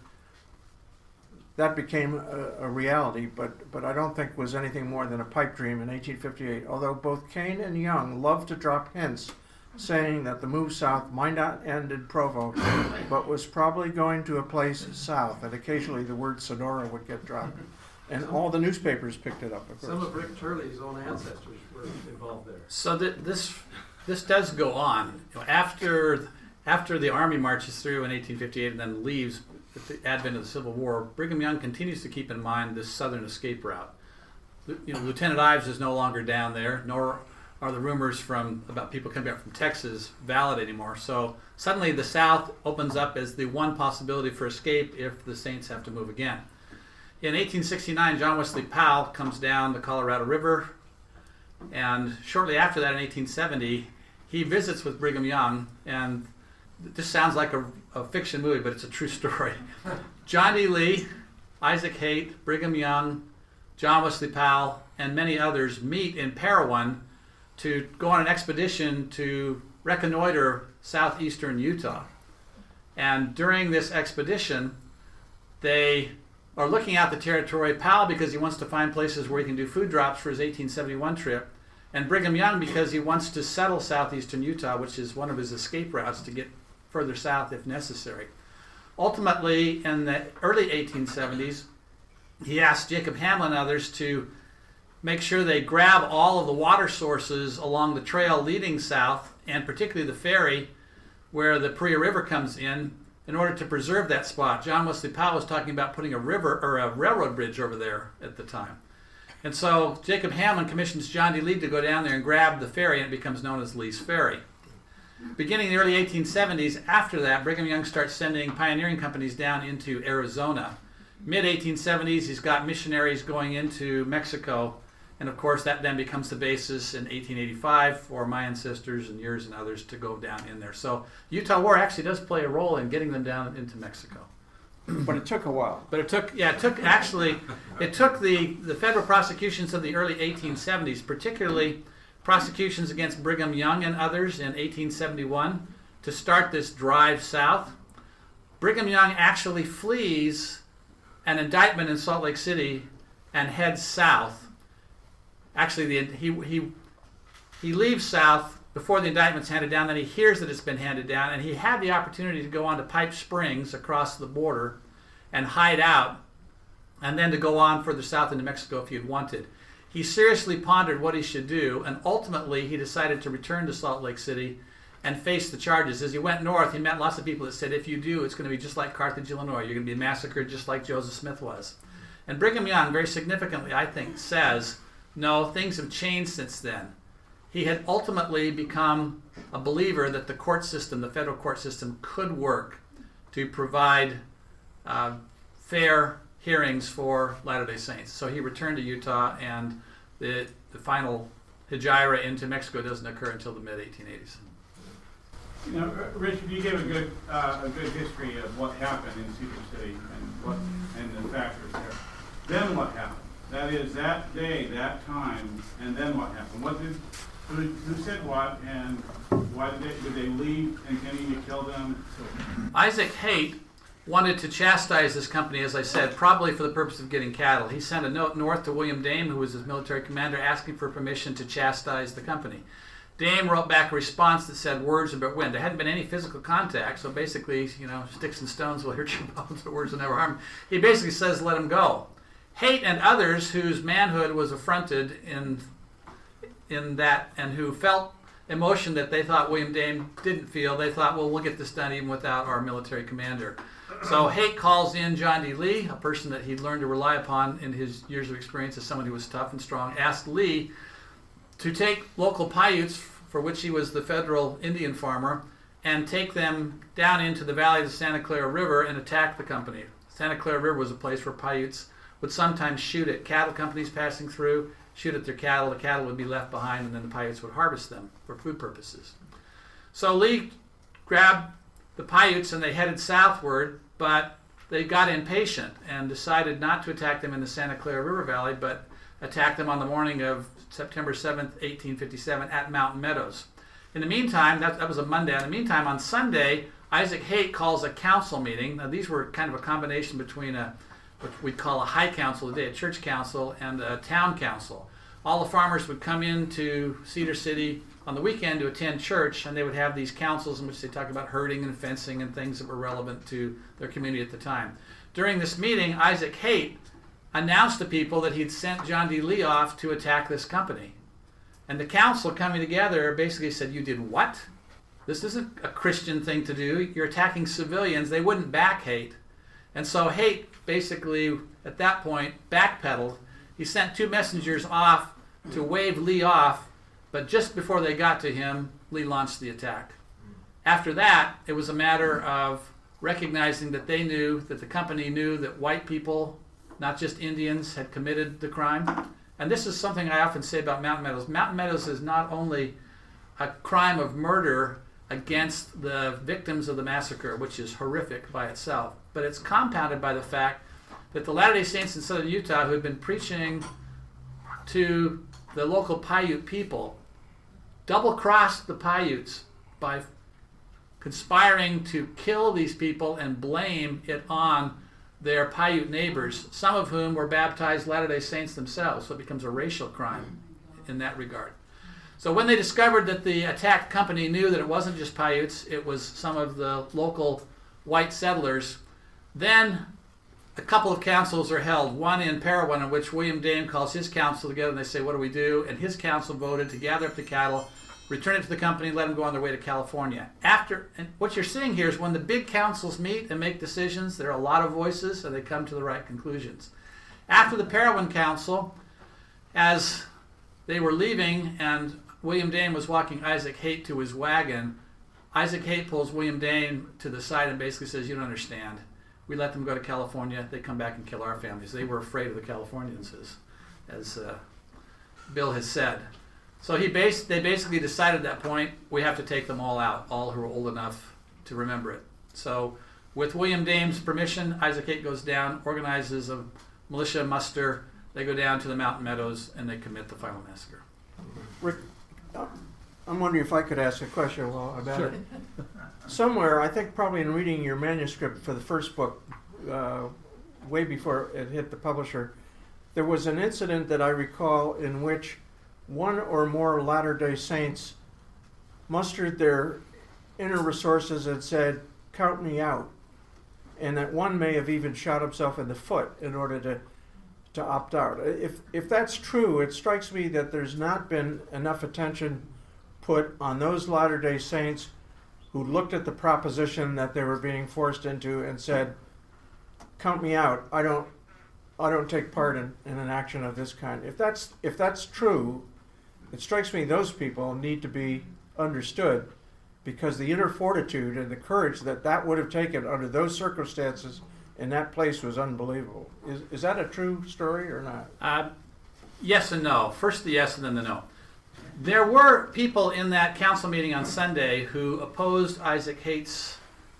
that became a, a reality, but, but I don't think was anything more than a pipe dream in eighteen fifty-eight, although both Kane and Young loved to drop hints saying that the move south might not end in Provo, but was probably going to a place south, and occasionally the word Sonora would get dropped. And all the newspapers picked it up, of course. Some of Rick Turley's own ancestors were involved there. So th- this this does go on. You know, after after the Army marches through in eighteen fifty-eight and then leaves with the advent of the Civil War, Brigham Young continues to keep in mind this southern escape route. you know, Lieutenant Ives is no longer down there, nor are the rumors from about people coming up from Texas valid anymore. So suddenly the South opens up as the one possibility for escape if the Saints have to move again. In eighteen sixty-nine, John Wesley Powell comes down the Colorado River, and shortly after that, in eighteen seventy, he visits with Brigham Young, and this sounds like a, a fiction movie, but it's a true story. John D. Lee, Isaac Haight, Brigham Young, John Wesley Powell, and many others meet in Parowan to go on an expedition to reconnoiter southeastern Utah. And during this expedition, they are looking out the territory. Powell because he wants to find places where he can do food drops for his eighteen seventy-one trip, and Brigham Young because he wants to settle southeastern Utah, which is one of his escape routes to get further south if necessary. Ultimately, in the early eighteen seventies, he asked Jacob Hamlin and others to make sure they grab all of the water sources along the trail leading south, and particularly the ferry where the Paria River comes in, in order to preserve that spot. John Wesley Powell was talking about putting a river or a railroad bridge over there at the time. And so Jacob Hamlin commissions John D. Lee to go down there and grab the ferry, and it becomes known as Lee's Ferry. Beginning in the early eighteen seventies, after that, Brigham Young starts sending pioneering companies down into Arizona. mid eighteen seventies, he's got missionaries going into Mexico, and of course that then becomes the basis in eighteen eighty-five for my ancestors and yours and others to go down in there. So the Utah War actually does play a role in getting them down into Mexico. But it took a while. But it took, yeah, it took actually, it took the, the federal prosecutions of the early eighteen seventies, particularly prosecutions against Brigham Young and others in eighteen seventy-one, to start this drive south. Brigham Young actually flees an indictment in Salt Lake City and heads south. Actually, the, he, he, he leaves south before the indictment's handed down, then he hears that it's been handed down, and he had the opportunity to go on to Pipe Springs across the border and hide out, and then to go on further south into Mexico if he had wanted. He seriously pondered what he should do, and ultimately he decided to return to Salt Lake City and face the charges. As he went north, he met lots of people that said, if you do, it's going to be just like Carthage, Illinois. You're going to be massacred just like Joseph Smith was. And Brigham Young, very significantly, I think, says, no, things have changed since then. He had ultimately become a believer that the court system, the federal court system, could work to provide uh, fair hearings for Latter-day Saints. So he returned to Utah, and the, the final hegira into Mexico doesn't occur until the mid eighteen eighties. You know, Richard, you gave a good uh, a good history of what happened in Cedar City and what and the factors there. Then what happened? That is, that day, that time, and then what happened? What did who, who said what, and why did they did they leave? And can you kill them? So, Isaac Haight wanted to chastise this company, as I said, probably for the purpose of getting cattle. He sent a note north to William Dame, who was his military commander, asking for permission to chastise the company. Dame wrote back a response that said words about wind. There hadn't been any physical contact, so basically, you know, sticks and stones will hurt your bones, but words will never harm. He basically says, let him go. Haight and others whose manhood was affronted in, in that, and who felt emotion that they thought William Dame didn't feel, they thought, well, we'll get this done even without our military commander. So Haight calls in John D. Lee, a person that he'd learned to rely upon in his years of experience as someone who was tough and strong, asked Lee to take local Paiutes, for which he was the federal Indian farmer, and take them down into the valley of the Santa Clara River and attack the company. Santa Clara River was a place where Paiutes would sometimes shoot at cattle companies passing through, shoot at their cattle, the cattle would be left behind, and then the Paiutes would harvest them for food purposes. So Lee grabbed the Paiutes and they headed southward, but they got impatient and decided not to attack them in the Santa Clara River Valley, but attack them on the morning of September seventh, eighteen fifty-seven at Mountain Meadows. In the meantime, that, that was a Monday. In the meantime, on Sunday, Isaac Haight calls a council meeting. Now, these were kind of a combination between a what we'd call a high council today, a church council, and a town council. All the farmers would come into Cedar City on the weekend to attend church, and they would have these councils in which they talk about herding and fencing and things that were relevant to their community at the time. During this meeting, Isaac Haight announced to people that he'd sent John D. Lee off to attack this company. And the council coming together basically said, you did what? This isn't a Christian thing to do. You're attacking civilians. They wouldn't back Haight. And so Haight basically, at that point, backpedaled he sent two messengers off to wave Lee off, but just before they got to him, Lee launched the attack. After that, it was a matter of recognizing that they knew, that the company knew that white people, not just Indians, had committed the crime. And this is something I often say about Mountain Meadows. Mountain Meadows is not only a crime of murder against the victims of the massacre, which is horrific by itself, but it's compounded by the fact that the Latter-day Saints in southern Utah, who had been preaching to the local Paiute people, double-crossed the Paiutes by conspiring to kill these people and blame it on their Paiute neighbors, some of whom were baptized Latter-day Saints themselves, so it becomes a racial crime in that regard. So when they discovered that the attacked company knew that it wasn't just Paiutes, it was some of the local white settlers, then a couple of councils are held, one in Parowan, in which William Dame calls his council together and they say, what do we do? And his council voted to gather up the cattle, return it to the company, let them go on their way to California. After, and what you're seeing here is when the big councils meet and make decisions, there are a lot of voices and they come to the right conclusions. After the Parowan Council, as they were leaving and William Dame was walking Isaac Haight to his wagon, Isaac Haight pulls William Dame to the side and basically says, you don't understand. We let them go to California, they come back and kill our families. They were afraid of the Californians, as, as uh, Bill has said. So he bas- they basically decided at that point, we have to take them all out, all who are old enough to remember it. So with William Dame's permission, Isaac Haight goes down, organizes a militia muster, they go down to the Mountain Meadows, and they commit the final massacre. Rick, I'm wondering if I could ask a question while about Sure. it. Somewhere, I think probably in reading your manuscript for the first book, uh, way before it hit the publisher, there was an incident that I recall in which one or more Latter-day Saints mustered their inner resources and said, count me out. And that one may have even shot himself in the foot in order to, to opt out. If, if that's true, it strikes me that there's not been enough attention put on those Latter-day Saints who looked at the proposition that they were being forced into and said, count me out, I don't I don't take part in, in an action of this kind. If that's if that's true, it strikes me those people need to be understood, because the inner fortitude and the courage that that would have taken under those circumstances in that place was unbelievable. Is is that a true story or not? Uh, yes and no. First the yes and then the no. There were people in that council meeting on Sunday who opposed Isaac Haight's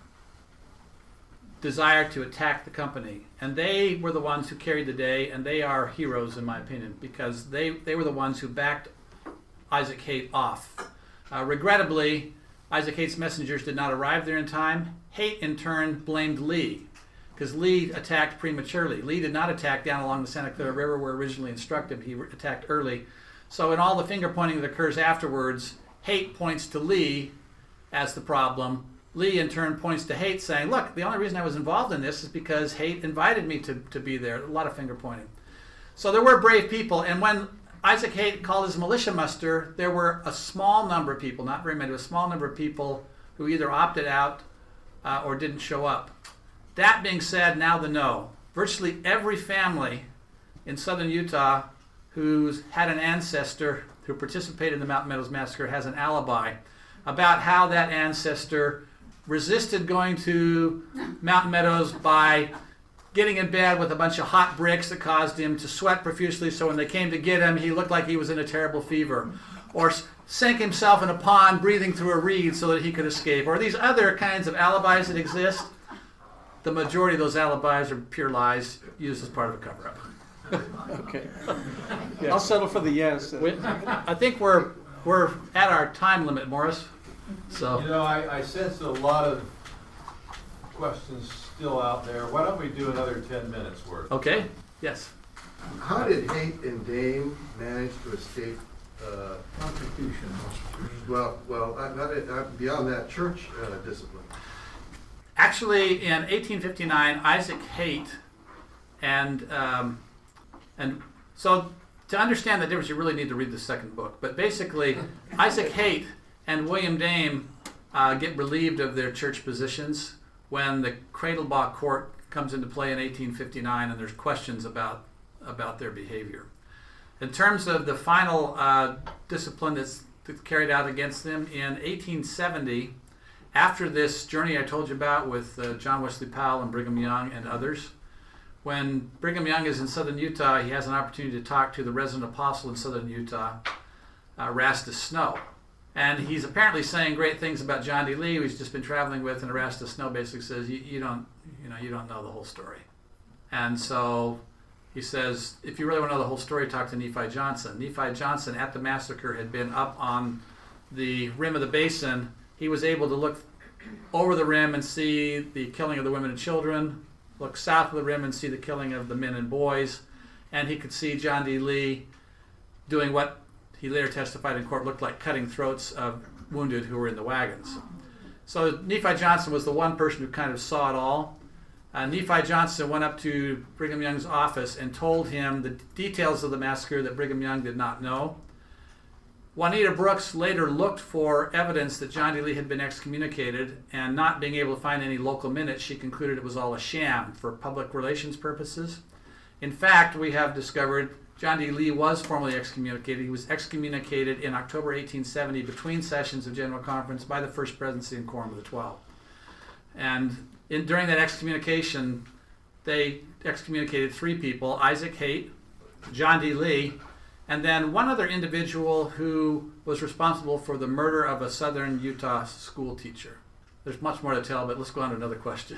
desire to attack the company. And they were the ones who carried the day, and they are heroes in my opinion, because they, they were the ones who backed Isaac Haight off. Uh, regrettably, Isaac Haight's messengers did not arrive there in time. Haight, in turn, blamed Lee, because Lee attacked prematurely. Lee did not attack down along the Santa Clara River where originally instructed. He re- attacked early. So in all the finger pointing that occurs afterwards, Haight points to Lee as the problem. Lee in turn points to Haight saying, look, the only reason I was involved in this is because Haight invited me to, to be there. A lot of finger pointing. So there were brave people, and when Isaac Haight called his militia muster, there were a small number of people, not very many, a small number of people who either opted out uh, or didn't show up. That being said, now the no. Virtually every family in southern Utah who's had an ancestor who participated in the Mountain Meadows Massacre has an alibi about how that ancestor resisted going to Mountain Meadows by getting in bed with a bunch of hot bricks that caused him to sweat profusely, so when they came to get him, he looked like he was in a terrible fever. Or sank himself in a pond breathing through a reed so that he could escape. Or these other kinds of alibis that exist. The majority of those alibis are pure lies used as part of a cover-up. Okay. I'll settle for the yes. We, I think we're we're at our time limit, Morris. So you know, I, I sense a lot of questions still out there. Why don't we do another ten minutes worth? Okay. Yes. How did Haight and Dame manage to escape uh, Constitution? Well, well, not, not, not beyond that, church uh, discipline. Actually, in eighteen fifty-nine, Isaac Haight and um, and so to understand the difference, you really need to read the second book. But basically, Isaac Haight and William Dame uh, get relieved of their church positions when the Cradlebach Court comes into play in eighteen fifty-nine, and there's questions about about their behavior. In terms of the final uh, discipline that's, that's carried out against them, in eighteen seventy, after this journey I told you about with uh, John Wesley Powell and Brigham Young and others, when Brigham Young is in southern Utah, he has an opportunity to talk to the resident apostle in southern Utah, uh, Erastus Snow. And he's apparently saying great things about John D. Lee, who he's just been traveling with, and Erastus Snow basically says, you, you don't, you know, you don't know the whole story. And so he says, if you really want to know the whole story, talk to Nephi Johnson. Nephi Johnson, at the massacre, had been up on the rim of the basin. He was able to look over the rim and see the killing of the women and children, look south of the rim and see the killing of the men and boys, and he could see John D. Lee doing what he later testified in court looked like cutting throats of wounded who were in the wagons. So Nephi Johnson was the one person who kind of saw it all. Uh, Nephi Johnson went up to Brigham Young's office and told him the details of the massacre that Brigham Young did not know. Juanita Brooks later looked for evidence that John D. Lee had been excommunicated, and not being able to find any local minutes, she concluded it was all a sham for public relations purposes. In fact, we have discovered John D. Lee was formally excommunicated. He was excommunicated in October eighteen seventy between sessions of General Conference by the First Presidency and Quorum of the Twelve. And in, during that excommunication, they excommunicated three people, Isaac Haight, John D. Lee, and then one other individual who was responsible for the murder of a southern Utah school teacher. There's much more to tell, but let's go on to another question.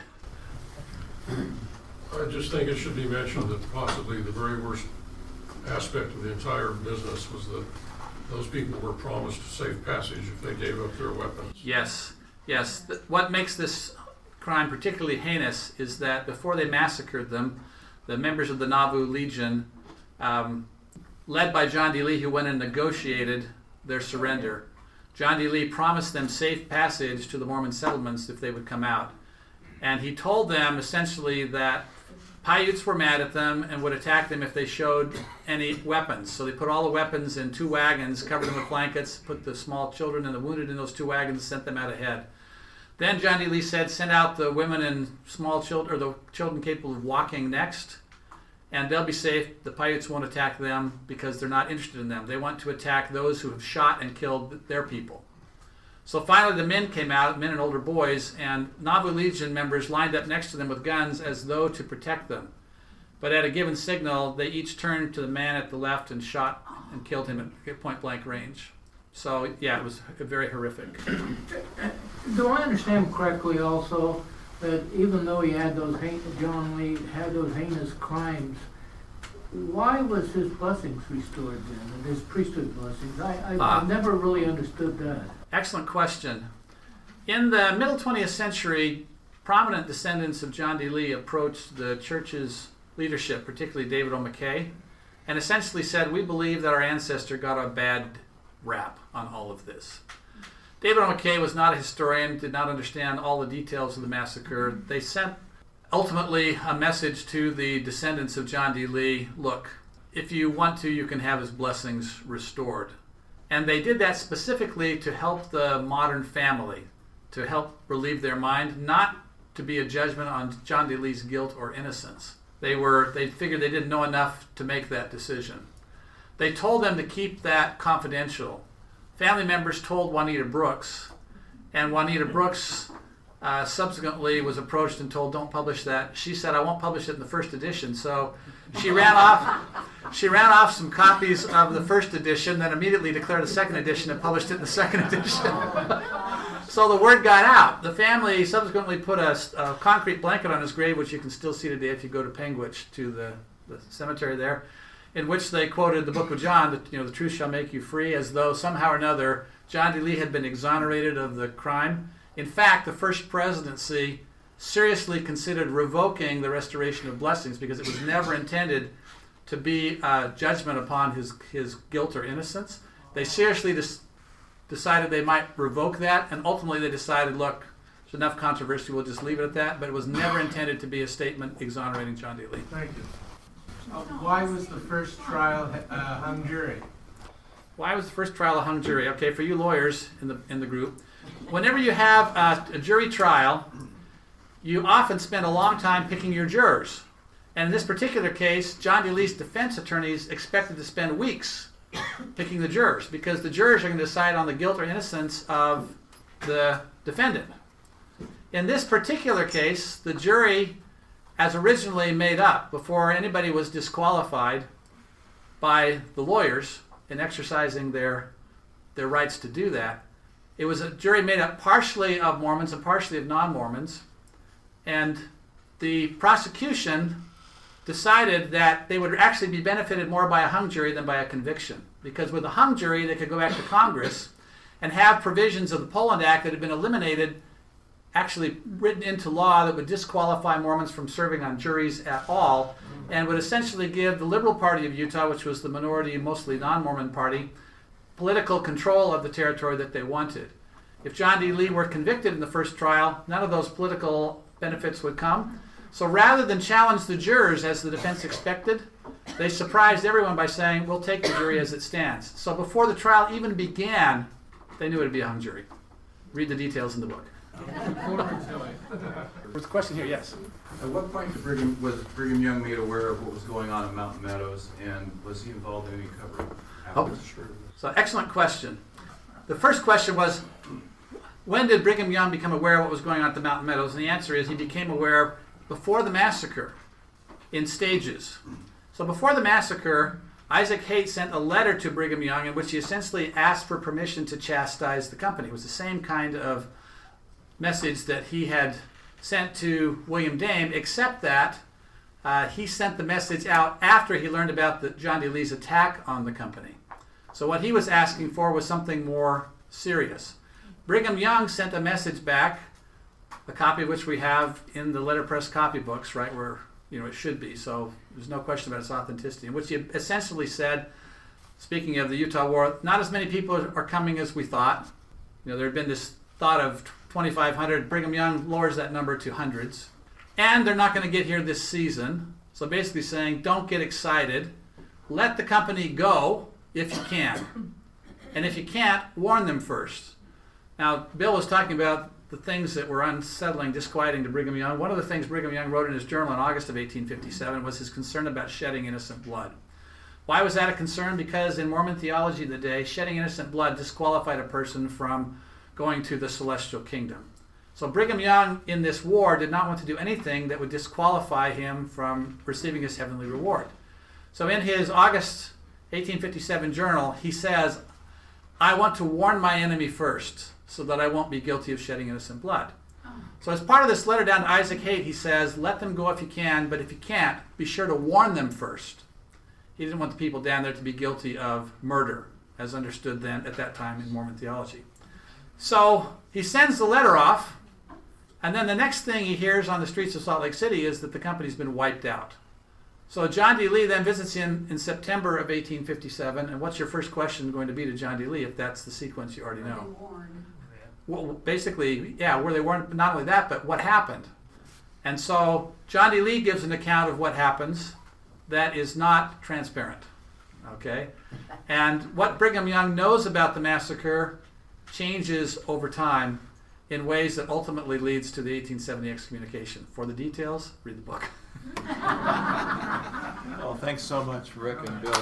I just think it should be mentioned that possibly the very worst aspect of the entire business was that those people were promised safe passage if they gave up their weapons. Yes, yes. Th- what makes this crime particularly heinous is that before they massacred them, the members of the Nauvoo Legion, um, led by John D. Lee, who went and negotiated their surrender, John D. Lee promised them safe passage to the Mormon settlements if they would come out. And he told them essentially that Paiutes were mad at them and would attack them if they showed any weapons. So they put all the weapons in two wagons, covered them with blankets, put the small children and the wounded in those two wagons, sent them out ahead. Then John D. Lee said, send out the women and small children, or the children capable of walking next, and they'll be safe. The Paiutes won't attack them because they're not interested in them. They want to attack those who have shot and killed their people. So finally the men came out, men and older boys, and Nauvoo Legion members lined up next to them with guns as though to protect them. But at a given signal, they each turned to the man at the left and shot and killed him at point blank range. So yeah, it was very horrific. Do I understand correctly also that even though he had those, John Lee had those heinous crimes, why was his blessings restored then, and his priesthood blessings? I, I, uh, I never really understood that. Excellent question. In the middle twentieth century, prominent descendants of John D. Lee approached the church's leadership, particularly David O. McKay, and essentially said, we believe that our ancestor got a bad rap on all of this. David O. McKay was not a historian, did not understand all the details of the massacre. They sent ultimately a message to the descendants of John D. Lee, look, if you want to, you can have his blessings restored. And they did that specifically to help the modern family, to help relieve their mind, not to be a judgment on John D. Lee's guilt or innocence. They were, they figured they didn't know enough to make that decision. They told them to keep that confidential. Family members told Juanita Brooks, and Juanita Brooks uh, subsequently was approached and told, don't publish that. She said, I won't publish it in the first edition. So she ran off she ran off some copies of the first edition, then immediately declared a second edition and published it in the second edition. So the word got out. The family subsequently put a, a concrete blanket on his grave, which you can still see today if you go to Penguich, to the, the cemetery there, in which they quoted the book of John, that, you know, the truth shall make you free, as though somehow or another John D. Lee had been exonerated of the crime. In fact, the first presidency seriously considered revoking the restoration of blessings because it was never intended to be a judgment upon his, his guilt or innocence. They seriously dis- decided they might revoke that, and ultimately they decided, look, there's enough controversy, we'll just leave it at that, but it was never intended to be a statement exonerating John D. Lee. Thank you. Uh, why was the first trial uh, hung jury? Why was the first trial a hung jury? Okay, for you lawyers in the in the group, whenever you have a, a jury trial, you often spend a long time picking your jurors. And in this particular case, John D. Lee's defense attorneys expected to spend weeks picking the jurors, because the jurors are going to decide on the guilt or innocence of the defendant. In this particular case, the jury, as originally made up before anybody was disqualified by the lawyers in exercising their, their rights to do that, it was a jury made up partially of Mormons and partially of non-Mormons, and the prosecution decided that they would actually be benefited more by a hung jury than by a conviction. Because with a hung jury, they could go back to Congress and have provisions of the Poland Act that had been eliminated actually written into law that would disqualify Mormons from serving on juries at all, and would essentially give the Liberal Party of Utah, which was the minority, mostly non-Mormon party, political control of the territory that they wanted. If John D. Lee were convicted in the first trial, none of those political benefits would come. So rather than challenge the jurors as the defense expected, they surprised everyone by saying, we'll take the jury as it stands. So before the trial even began, they knew it would be a hung jury. Read the details in the book. There's a question here, yes. At what point did Brigham, was Brigham Young made aware of what was going on in Mountain Meadows, and was he involved in any covering? Oh, so excellent question. The first question was, when did Brigham Young become aware of what was going on at the Mountain Meadows? And the answer is he became aware before the massacre, in stages. So before the massacre, Isaac Haight sent a letter to Brigham Young in which he essentially asked for permission to chastise the company. It was the same kind of message that he had sent to William Dame, except that uh, he sent the message out after he learned about the, John D. Lee's attack on the company. So what he was asking for was something more serious. Brigham Young sent a message back, a copy of which we have in the letterpress copybooks, right where you know it should be. So there's no question about its authenticity. In which he essentially said, speaking of the Utah War, not as many people are coming as we thought. You know, there had been this thought of twenty-five hundred. Brigham Young lowers that number to hundreds, and they're not going to get here this season. So basically saying, don't get excited. Let the company go if you can, and if you can't, warn them first. Now, Bill was talking about the things that were unsettling, disquieting to Brigham Young. One of the things Brigham Young wrote in his journal in August of eighteen fifty-seven was his concern about shedding innocent blood. Why was that a concern? Because in Mormon theology of the day, shedding innocent blood disqualified a person from going to the celestial kingdom. So Brigham Young in this war did not want to do anything that would disqualify him from receiving his heavenly reward. So in his August eighteen fifty-seven journal, he says, I want to warn my enemy first, so that I won't be guilty of shedding innocent blood. Oh. So as part of this letter down to Isaac Haight, he says, let them go if you can, but if you can't, be sure to warn them first. He didn't want the people down there to be guilty of murder, as understood then at that time in Mormon theology. So he sends the letter off, and then the next thing he hears on the streets of Salt Lake City is that the company's been wiped out. So John D. Lee then visits him in September of eighteen fifty-seven, and what's your first question going to be to John D. Lee if that's the sequence you already know? Well, basically, yeah, were they warned? Not only that, but what happened? And so John D. Lee gives an account of what happens that is not transparent, okay? And what Brigham Young knows about the massacre changes over time in ways that ultimately leads to the eighteen seventy excommunication. For the details, read the book. Well, thanks so much, Rick and Bill.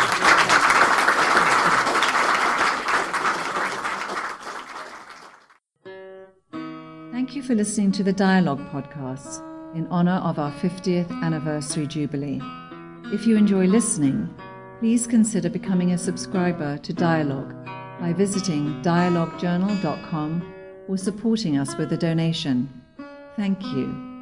Thank you for listening to the Dialogue podcast in honor of our fiftieth anniversary jubilee. If you enjoy listening, please consider becoming a subscriber to Dialogue by visiting dialogue journal dot com or supporting us with a donation. Thank you.